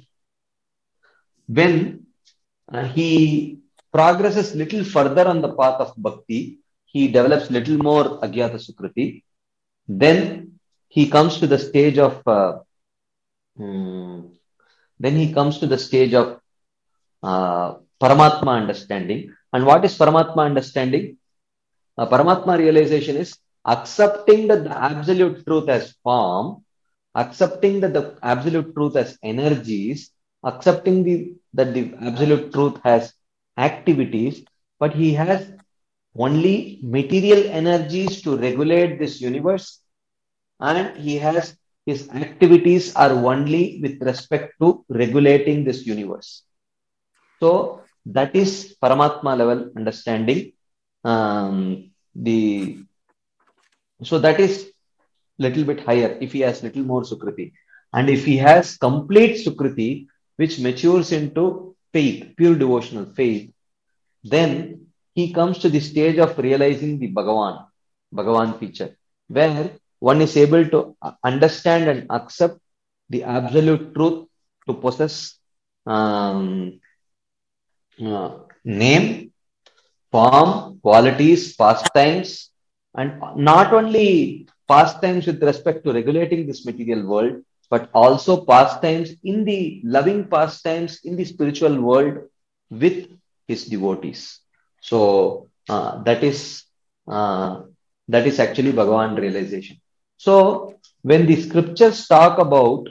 When uh, he progresses little further on the path of bhakti, he develops little more agyata sukriti, then he comes to the stage of uh, hmm, then he comes to the stage of uh, Paramatma understanding. And what is Paramatma understanding? Uh, Paramatma realization is accepting that the absolute truth as form, accepting that the absolute truth as energies, accepting the, that the absolute truth has activities, but he has only material energies to regulate this universe, and he has his activities are only with respect to regulating this universe. So that is Paramatma level understanding. Um, the so that is little bit higher if he has little more Sukriti. And if he has complete Sukriti, which matures into faith, pure devotional faith, then he comes to the stage of realizing the Bhagavan, Bhagavan feature, where one is able to understand and accept the absolute truth to possess um, uh, name, form, qualities, pastimes, and not only pastimes with respect to regulating this material world, but also pastimes in the loving pastimes in the spiritual world with his devotees. So uh, that is uh, that is actually Bhagavan realization. So when the scriptures talk about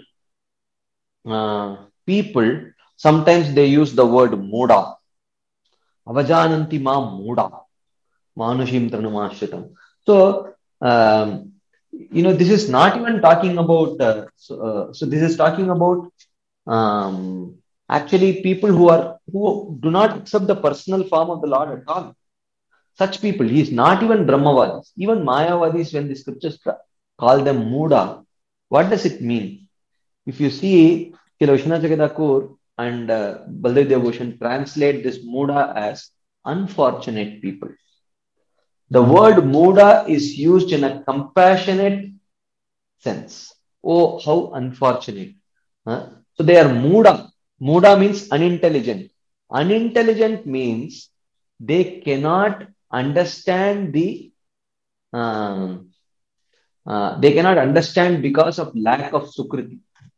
uh, people, sometimes they use the word Muda. Avajananti ma Muda. Manushim Tranumashritam. So, um, you know, this is not even talking about, uh, so, uh, so this is talking about um, actually people who are, who do not accept the personal form of the Lord at all. Such people, he is not even Brahmavadis, even Mayavadis, when the scriptures call them Muda. What does it mean? If you see, Srila Vishwanath Chakravarti and uh, Baldev Devbhushan translate this Muda as unfortunate people. The word Muda is used in a compassionate sense. Oh, how unfortunate. Huh? So they are Muda. Muda means unintelligent. Unintelligent means they cannot understand the, um, uh, they cannot understand because of lack of Sukriti.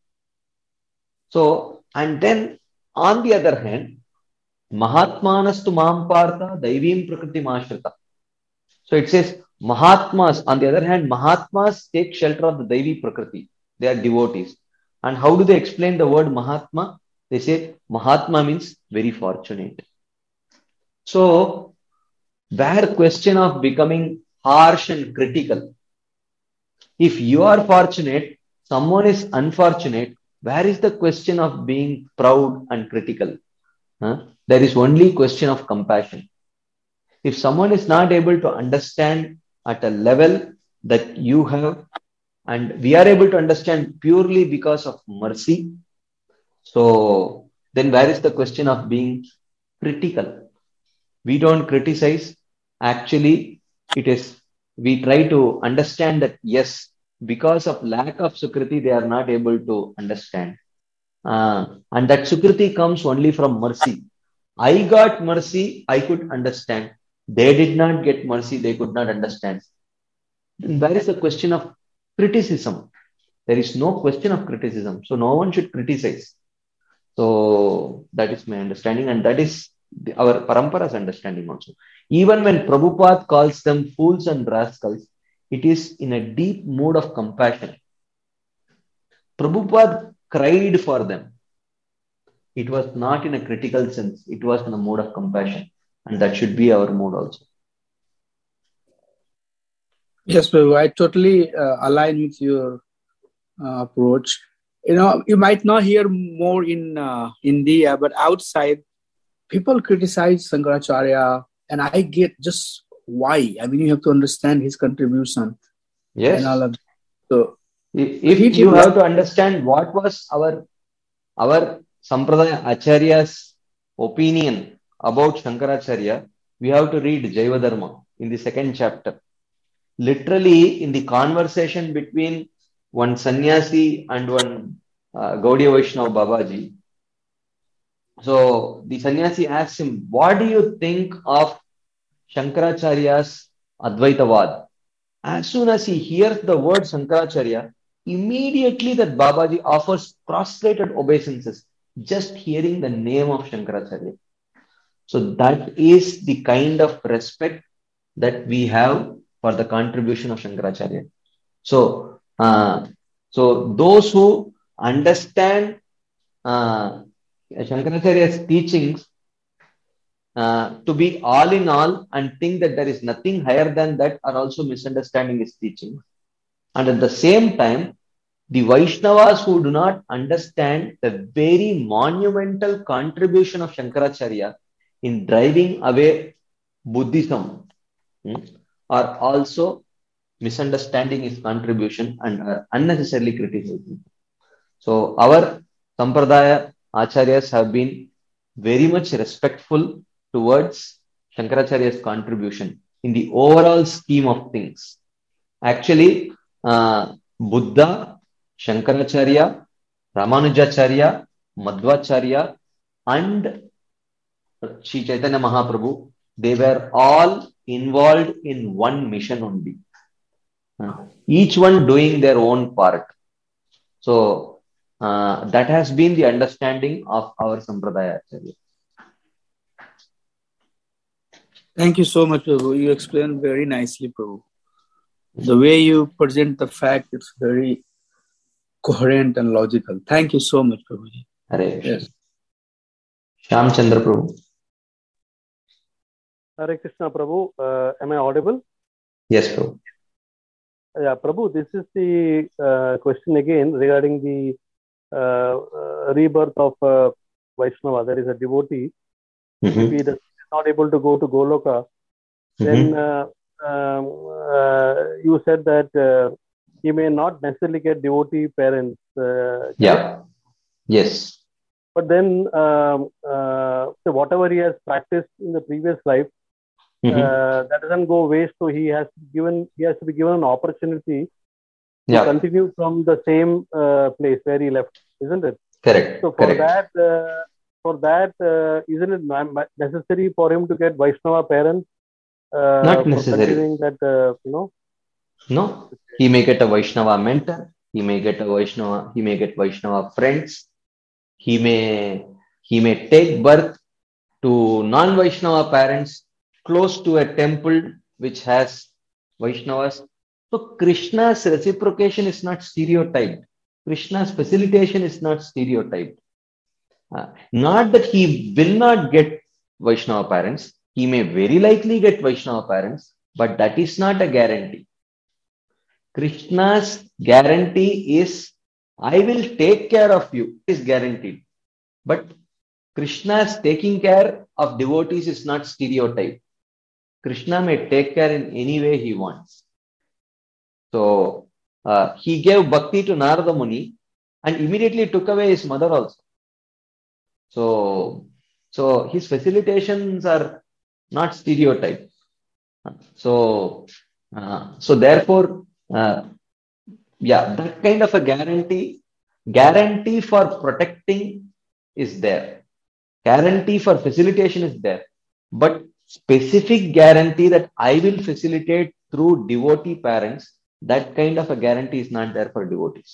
So, and then on the other hand, Mahatmanastu Mampartha Daivim Prakriti Mashrita. So it says Mahatmas, on the other hand, Mahatmas take shelter of the Daivi Prakriti. They are devotees. And how do they explain the word Mahatma? They say Mahatma means very fortunate. So, where question of becoming harsh and critical. If you are fortunate, someone is unfortunate, where is the question of being proud and critical? Huh? There is only question of compassion. If someone is not able to understand at a level that you have, and we are able to understand purely because of mercy, so then where is the question of being critical? We don't criticize. Actually, it is, we try to understand that yes, because of lack of Sukriti, they are not able to understand. Uh, and that Sukriti comes only from mercy. I got mercy, I could understand. They did not get mercy, they could not understand. Then where is the question of criticism? There is no question of criticism. So no one should criticize. So that is my understanding, and that is the, our Parampara's understanding also. Even when Prabhupada calls them fools and rascals, it is in a deep mood of compassion. Prabhupada cried for them. It was not in a critical sense. It was in a mood of compassion. And that should be our mood also. Yes, Prabhu, I totally uh, align with your uh, approach. You know, you might not hear more in uh, India, but outside, people criticize Shankaracharya, and I get just why. I mean, you have to understand his contribution. Yes. And all of that. So, if, if you have to understand what was our our Sampradaya Acharya's opinion about Shankaracharya, we have to read Jaiva Dharma in the second chapter. Literally, in the conversation between one sannyasi and one uh, Gaudiya Vaishnava Babaji, so the sannyasi asks him, what do you think of Shankaracharya's Advaitavad? As soon as he hears the word Shankaracharya, immediately that Babaji offers prostrated obeisances, just hearing the name of Shankaracharya. So that is the kind of respect that we have for the contribution of Shankaracharya. So, uh, so those who understand uh, Shankaracharya's teachings, uh, to be all in all and think that there is nothing higher than that are also misunderstanding his teaching. And at the same time, the Vaishnavas who do not understand the very monumental contribution of Shankaracharya in driving away Buddhism hmm, are also misunderstanding his contribution and are unnecessarily criticizing. So our Sampradaya Acharyas have been very much respectful towards Shankaracharya's contribution in the overall scheme of things. Actually, uh, Buddha, Shankaracharya, Ramanujacharya, Madhvacharya, and Sri Chaitanya Mahaprabhu, they were all involved in one mission only. Uh, each one doing their own part. So, uh, that has been the understanding of our Sampradaya Acharya. Thank you so much, Prabhu. You explained very nicely, Prabhu. The way you present the fact, it's very coherent and logical. Thank you so much, Prabhuji. Hare Yes. Shyam Chandra Prabhu. Hare Krishna, Prabhu. Uh, am I audible? Yes, Prabhu. Yeah, Prabhu, this is the uh, question again regarding the uh, uh, rebirth of uh, Vaishnava. There is a devotee. Mm-hmm. If he is not able to go to Goloka, Mm-hmm. then uh, um, uh, you said that uh, he may not necessarily get devotee parents. Uh, Yeah. Yes. But then, um, uh, so whatever he has practiced in the previous life, Mm-hmm. uh, that doesn't go waste. So he has to be given he has to be given an opportunity to Yeah. continue from the same uh, place where he left, isn't it? Correct. So for Correct. that, uh, for that, uh, isn't it na- necessary for him to get Vaishnava parents? Uh, Not for necessary. continuing that, uh, you know. No. He may get a Vaishnava mentor. He may get a Vaishnava. He may get Vaishnava friends. He may he may take birth to non-Vaishnava parents close to a temple which has Vaishnavas. So Krishna's reciprocation is not stereotyped. Krishna's facilitation is not stereotyped. Uh, not that he will not get Vaishnava parents. He may very likely get Vaishnava parents, but that is not a guarantee. Krishna's guarantee is, I will take care of you, is guaranteed. But Krishna's taking care of devotees is not stereotyped. Krishna may take care in any way he wants. So uh, he gave bhakti to Narada Muni and immediately took away his mother also. So, so his facilitations are not stereotyped. So, uh, so therefore, uh, yeah, that kind of a guarantee, guarantee for protecting is there. Guarantee for facilitation is there. But specific guarantee that I will facilitate through devotee parents, that kind of a guarantee is not there for devotees.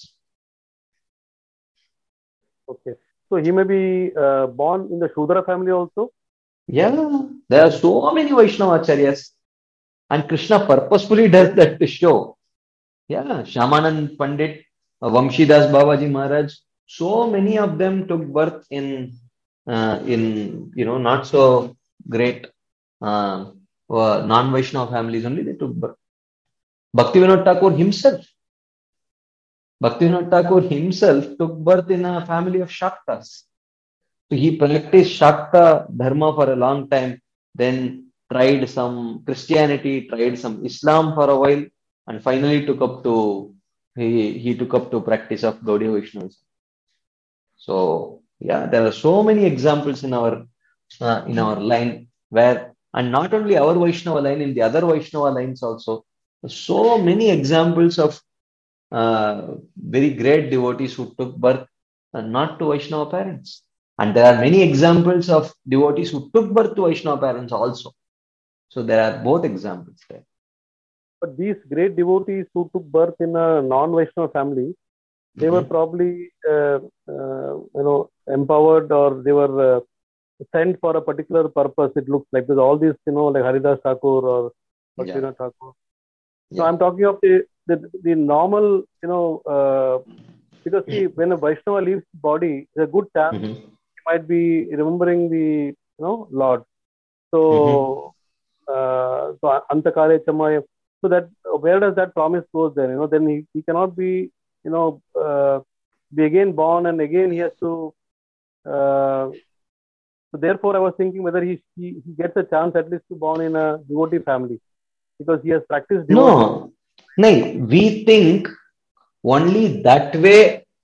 Okay. So he may be uh, born in the Shudra family also. Yeah, there are so many Vaishnava Acharyas. And Krishna purposefully does that to show. Yeah, Shyamanand Pandit, uh, Vamshidas Babaji Maharaj, so many of them took birth in, uh, in you know, not so great uh, uh, non-Vaishnava families only, they took birth. Bhaktivinoda Thakur himself, Bhaktivinoda Thakur himself took birth in a family of Shaktas. So he practiced Shakta Dharma for a long time, then tried some Christianity, tried some Islam for a while, and finally took up to he, he took up to practice of Gaudiya Vaishnavism. So yeah, there are so many examples in our uh, in our line where, and not only our Vaishnava line, in the other Vaishnava lines also, so many examples of uh, very great devotees who took birth uh, not to Vaishnava parents. And there are many examples of devotees who took birth to Vaishnava parents also. So there are both examples there. But these great devotees who took birth in a non-Vaishnava family, they Mhm. were probably uh, uh, you know empowered, or they were uh, sent for a particular purpose. It looks like with all these, you know, like Haridas Thakur or Bhaktivinoda Thakur. So Yeah. I'm talking of the the, the normal, you know, uh, because see, when a Vaishnava leaves the body, there's a good chance Mhm. he might be remembering the, you know, Lord. So, Mm-hmm. uh, so Antakale Chamaya. So that where does that promise goes then? You know, then he, he cannot be, you know, uh, be again born and again he has to. Uh, so therefore, I was thinking whether he, he he gets a chance at least to born in a devotee family because he has practiced devotee. No, no, we think only that way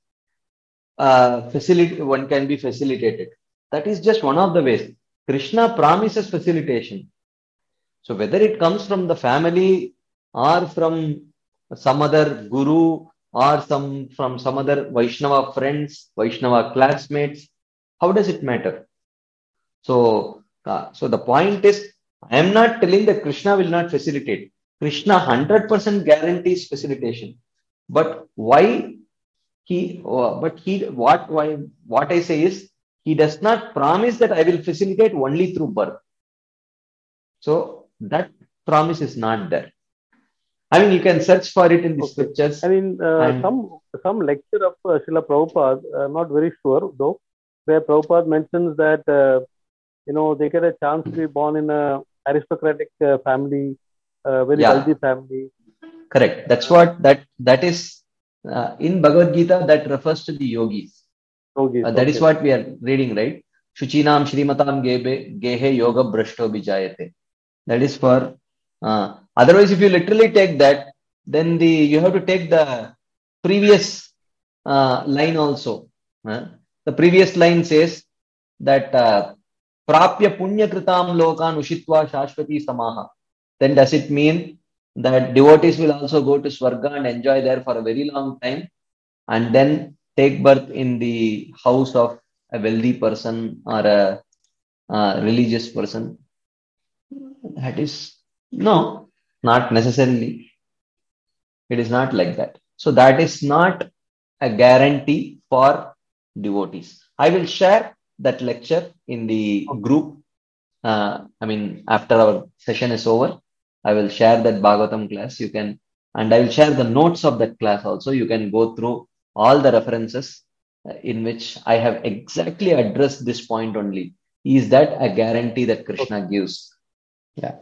uh, facility one can be facilitated. That is just one of the ways. Krishna promises facilitation. So whether it comes from the family or from some other guru or some from some other Vaishnava friends, Vaishnava classmates, how does it matter? So, uh, so the point is, I am not telling that Krishna will not facilitate. Krishna one hundred percent guarantees facilitation. But why he, uh, but he, what, why, what I say is, he does not promise that I will facilitate only through birth. So that promise is not there. I mean, you can search for it in the Okay. scriptures. I mean, uh, and some some lecture of uh, Srila Prabhupada, uh, not very sure though, where Prabhupada mentions that uh, you know they get a chance to be born in a aristocratic uh, family, uh, very Yeah. wealthy family. Correct. That's what that that is uh, in Bhagavad Gita. That refers to the yogis. Yogis, Uh, that is okay. what we are reading, right? Shuchinam Shrimatam Gebe Gehe Yoga Brashto Bijayate. That is for. Uh, otherwise, if you literally take that, then the you have to take the previous uh, line also. Uh, the previous line says that uh, Prapya Punya Kritam Lokan Ushitva Shashwati Samaha. Then does it mean that devotees will also go to Swarga and enjoy there for a very long time and then take birth in the house of a wealthy person or a, a religious person? That is, no, not necessarily. It is not like that. So that is not a guarantee for devotees. I will share that lecture in the group. Uh, I mean, after our session is over, I will share that Bhagavatam class. You can, and I will share the notes of that class also. You can go through all the references in which I have exactly addressed this point only. Is that a guarantee that Krishna Okay. gives? Yeah.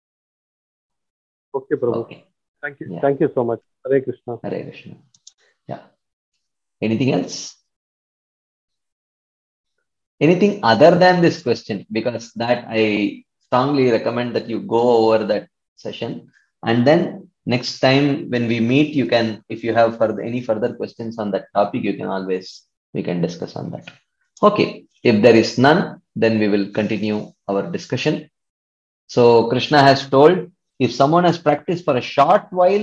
Okay, Prabhu. Okay. Thank you. Yeah. Thank you so much. Hare Krishna. Hare Krishna. Yeah. Anything else? Anything other than this question? Because that I strongly recommend that you go over that session. And then next time when we meet, you can, if you have further, any further questions on that topic, you can always, we can discuss on that. Okay. If there is none, then we will continue our discussion. So Krishna has told, if someone has practiced for a short while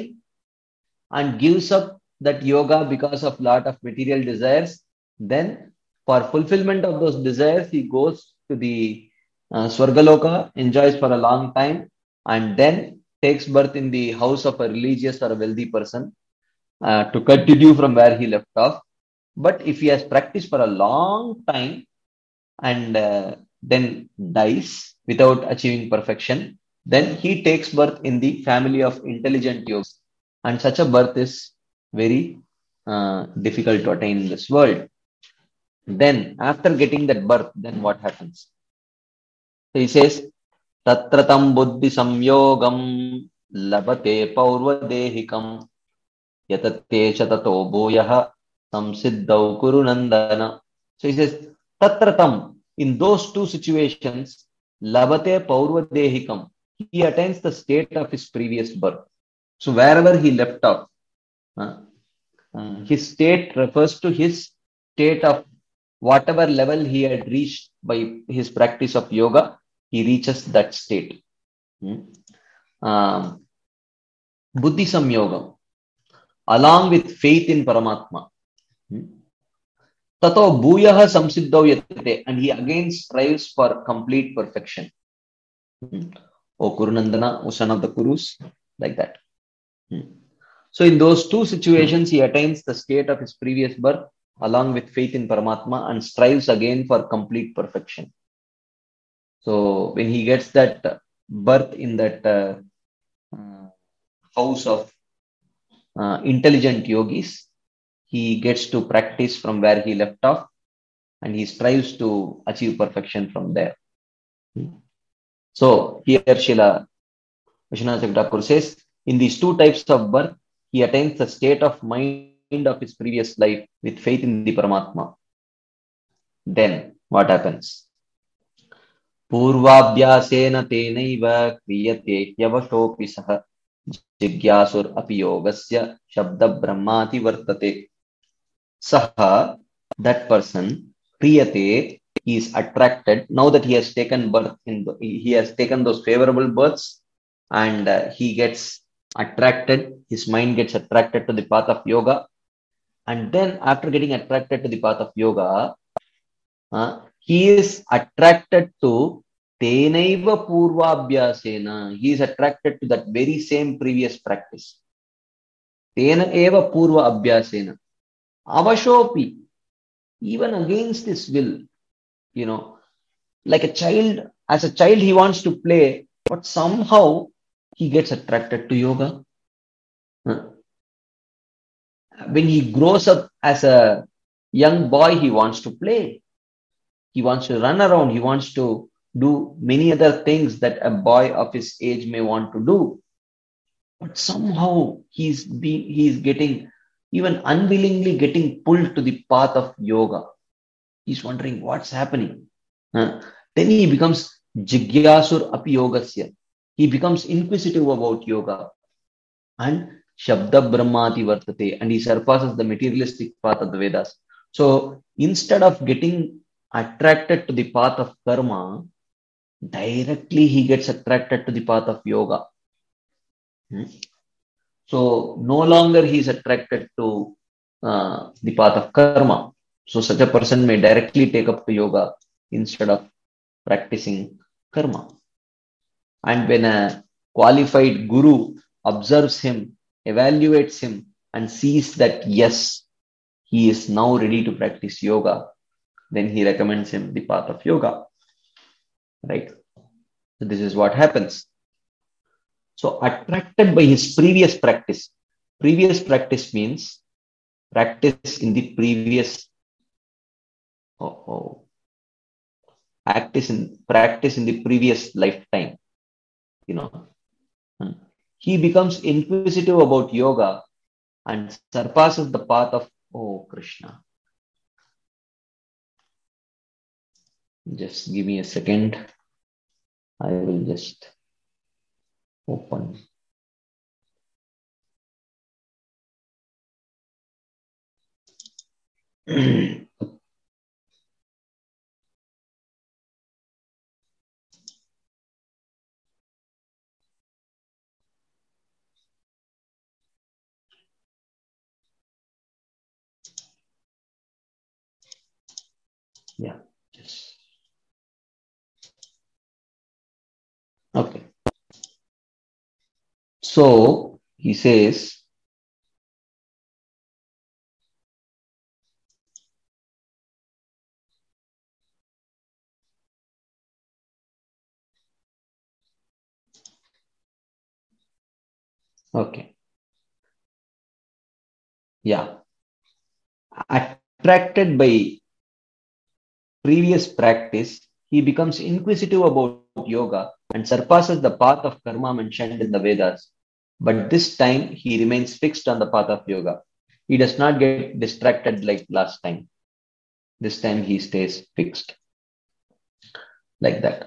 and gives up that yoga because of lot of material desires, then for fulfillment of those desires, he goes to the uh, Swargaloka, enjoys for a long time, and then takes birth in the house of a religious or a wealthy person uh, to continue from where he left off. But if he has practiced for a long time and uh, then dies without achieving perfection, then he takes birth in the family of intelligent yogis. And such a birth is very uh, difficult to attain in this world. Then, after getting that birth, then what happens? So he says, Tatratam buddhi samyogam labate paurvadehikam yatate chatato bhuyaha samsiddhau kuru nandana. So he says, Tatratam, in those two situations, labate paurvadehikam, he attains the state of his previous birth. So wherever he left off, uh, uh, his state refers to his state of whatever level he had reached by his practice of yoga, he reaches that state. Hmm. Um, Buddhi Samyogam, along with faith in Paramatma. Hmm. Tato bhuyaha samsiddhau yatate, and he again strives for complete perfection. Hmm. O Kurunandana, O son of the Kurus, like that. Hmm. So in those two situations, he attains the state of his previous birth along with faith in Paramatma and strives again for complete perfection. So when he gets that birth in that uh, uh, house of uh, intelligent yogis, he gets to practice from where he left off and he strives to achieve perfection from there. Hmm. So here Srila Vishwanath Chakravarti says, in these two types of birth, he attains the state of mind of his previous life with faith in the Paramatma. Then what happens? Purvabhyasena tenaiva kriyate hyavashopi saha jigyasur api yogasya shabda brahmati vartate. Saha, that person, kriyate, he is attracted. Now that he has taken birth, in the, he has taken those favorable births, and uh, he gets attracted, his mind gets attracted to the path of yoga. And then after getting attracted to the path of yoga, uh, he is attracted to tenaiva purvabhyasena. He is attracted to that very same previous practice. Tena eva purva abhyasena. Avashopi, even against his will, you know, like a child, as a child he wants to play, but somehow he gets attracted to yoga. Uh, When he grows up as a young boy, he wants to play. He wants to run around. He wants to do many other things that a boy of his age may want to do. But somehow he's being, he's getting, even unwillingly getting pulled to the path of yoga. He's wondering what's happening. Uh, then he becomes jigyasur api yogasya. He becomes inquisitive about yoga. And Shabda Brahmati Vartate, and he surpasses the materialistic path of the Vedas. So instead of getting attracted to the path of karma, directly he gets attracted to the path of yoga. Hmm? So no longer he is attracted to uh, the path of karma. So such a person may directly take up to yoga instead of practicing karma. And when a qualified guru observes him, evaluates him, and sees that yes, he is now ready to practice yoga, then he recommends him the path of yoga. Right? So this is what happens. So attracted by his previous practice. Previous practice means practice in the previous oh, oh, practice in practice in the previous lifetime. You know. He becomes inquisitive about yoga and surpasses the path of, oh Krishna. Just give me a second. I will just open. Yeah. Yes. Okay. So he says, okay. Yeah. Attracted by previous practice, he becomes inquisitive about yoga and surpasses the path of karma mentioned in the Vedas. But this time he remains fixed on the path of yoga. He does not get distracted like last time. This time he stays fixed. Like that.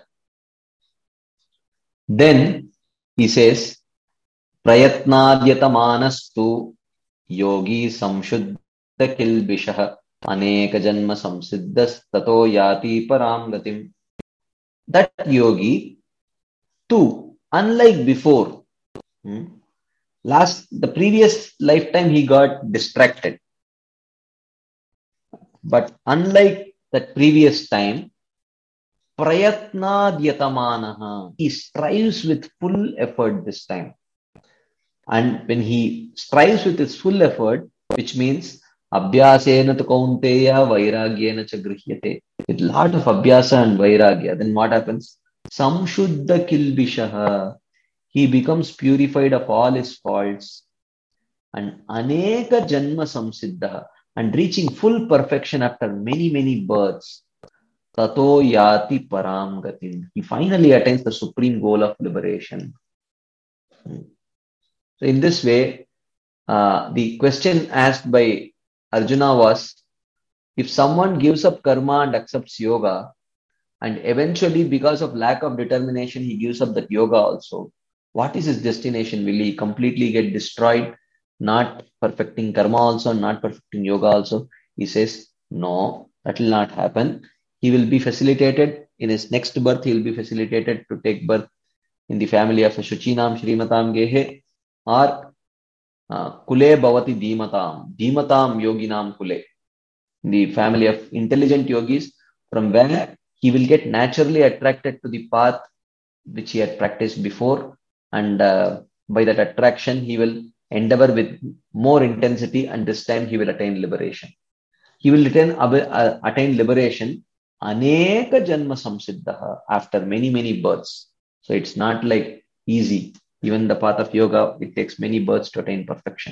Then he says, Prayatnadyatamaanastu yogi samshuddha kilbishah aneka janma samsiddhas tato yati param gatim. That yogi, too, unlike before, hmm, last the previous lifetime he got distracted. But unlike that previous time, prayatnadyatamaanaha, he strives with full effort this time. And when he strives with his full effort, which means abhyasena tu kaunteya vairagyena cha grihyate, with lot of abhyasa and vairagya, then what happens? Samshuddha kilbishaha, he becomes purified of all his faults. And aneka janma samsiddha, and reaching full perfection after many, many births. tato yati param gatim. He finally attains the supreme goal of liberation. So in this way, uh, the question asked by Arjuna was, if someone gives up karma and accepts yoga, and eventually because of lack of determination, he gives up that yoga also, what is his destination? Will he completely get destroyed, not perfecting karma also, not perfecting yoga also? He says, no, that will not happen. He will be facilitated in his next birth. He will be facilitated to take birth in the family of a Shuchinam Shrimatam Gehe or uh, Kule Bhavati Dhimatam, Dhimatam Yoginam Kule, the family of intelligent yogis, from where he will get naturally attracted to the path which he had practiced before, and uh, by that attraction he will endeavor with more intensity, and this time he will attain liberation. He will attain, uh, attain liberation aneka janma samsiddha, after many many births. So it's not like easy. Even the path of yoga, it takes many births to attain perfection.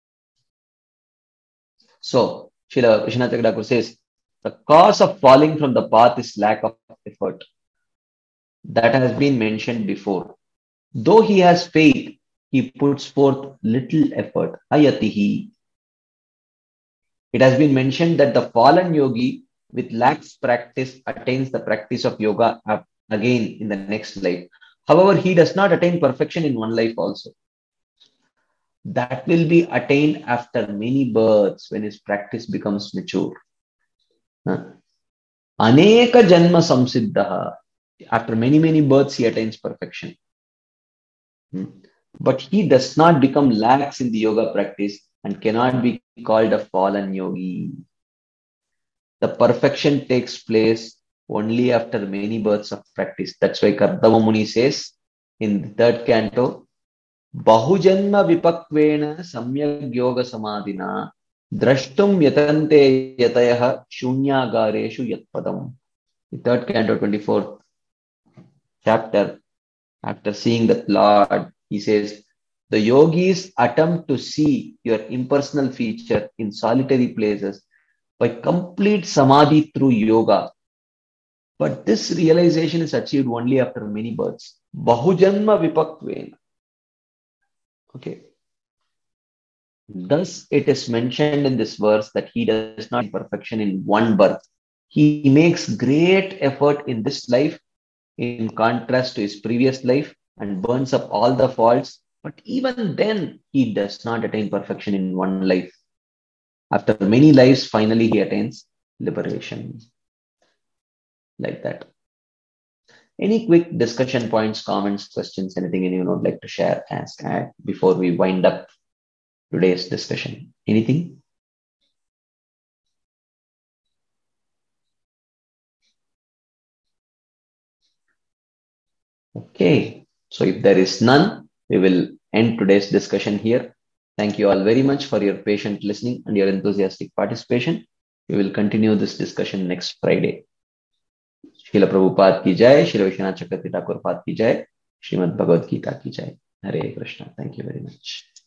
So Srila Vishwanath Thakur says, the cause of falling from the path is lack of effort. That has been mentioned before. Though he has faith, he puts forth little effort. Ayatihi. It has been mentioned that the fallen yogi with lax practice attains the practice of yoga again in the next life. However, he does not attain perfection in one life also. That will be attained after many births when his practice becomes mature. Aneka janma samsiddha. After many, many births, he attains perfection. But he does not become lax in the yoga practice and cannot be called a fallen yogi. The perfection takes place only after many births of practice. That's why Kardama Muni says in the third canto, Bahujanma vipakvena samyak yoga samadhina drashtum yatante yatayaha shunyagareshu yatpadam. The third canto, twenty-fourth chapter, after seeing that Lord, he says, the yogis attempt to see your impersonal feature in solitary places by complete samadhi through yoga. But this realization is achieved only after many births. Bahujanma vipakvena. Okay. Thus, it is mentioned in this verse that he does not perfection in one birth. He makes great effort in this life in contrast to his previous life and burns up all the faults. But even then, he does not attain perfection in one life. After many lives, finally he attains liberation. Like that. Any quick discussion points, comments, questions, anything anyone would like to share, ask, add before we wind up today's discussion? Anything? Okay. So if there is none, we will end today's discussion here. Thank you all very much for your patient listening and your enthusiastic participation. We will continue this discussion next Friday. Srila Prabhupada ki jai, Srila Vishwanath Chakravarti Thakur Pad ki jai, Srimad Bhagavad Gita ki jai. Hare Krishna. Thank you very much.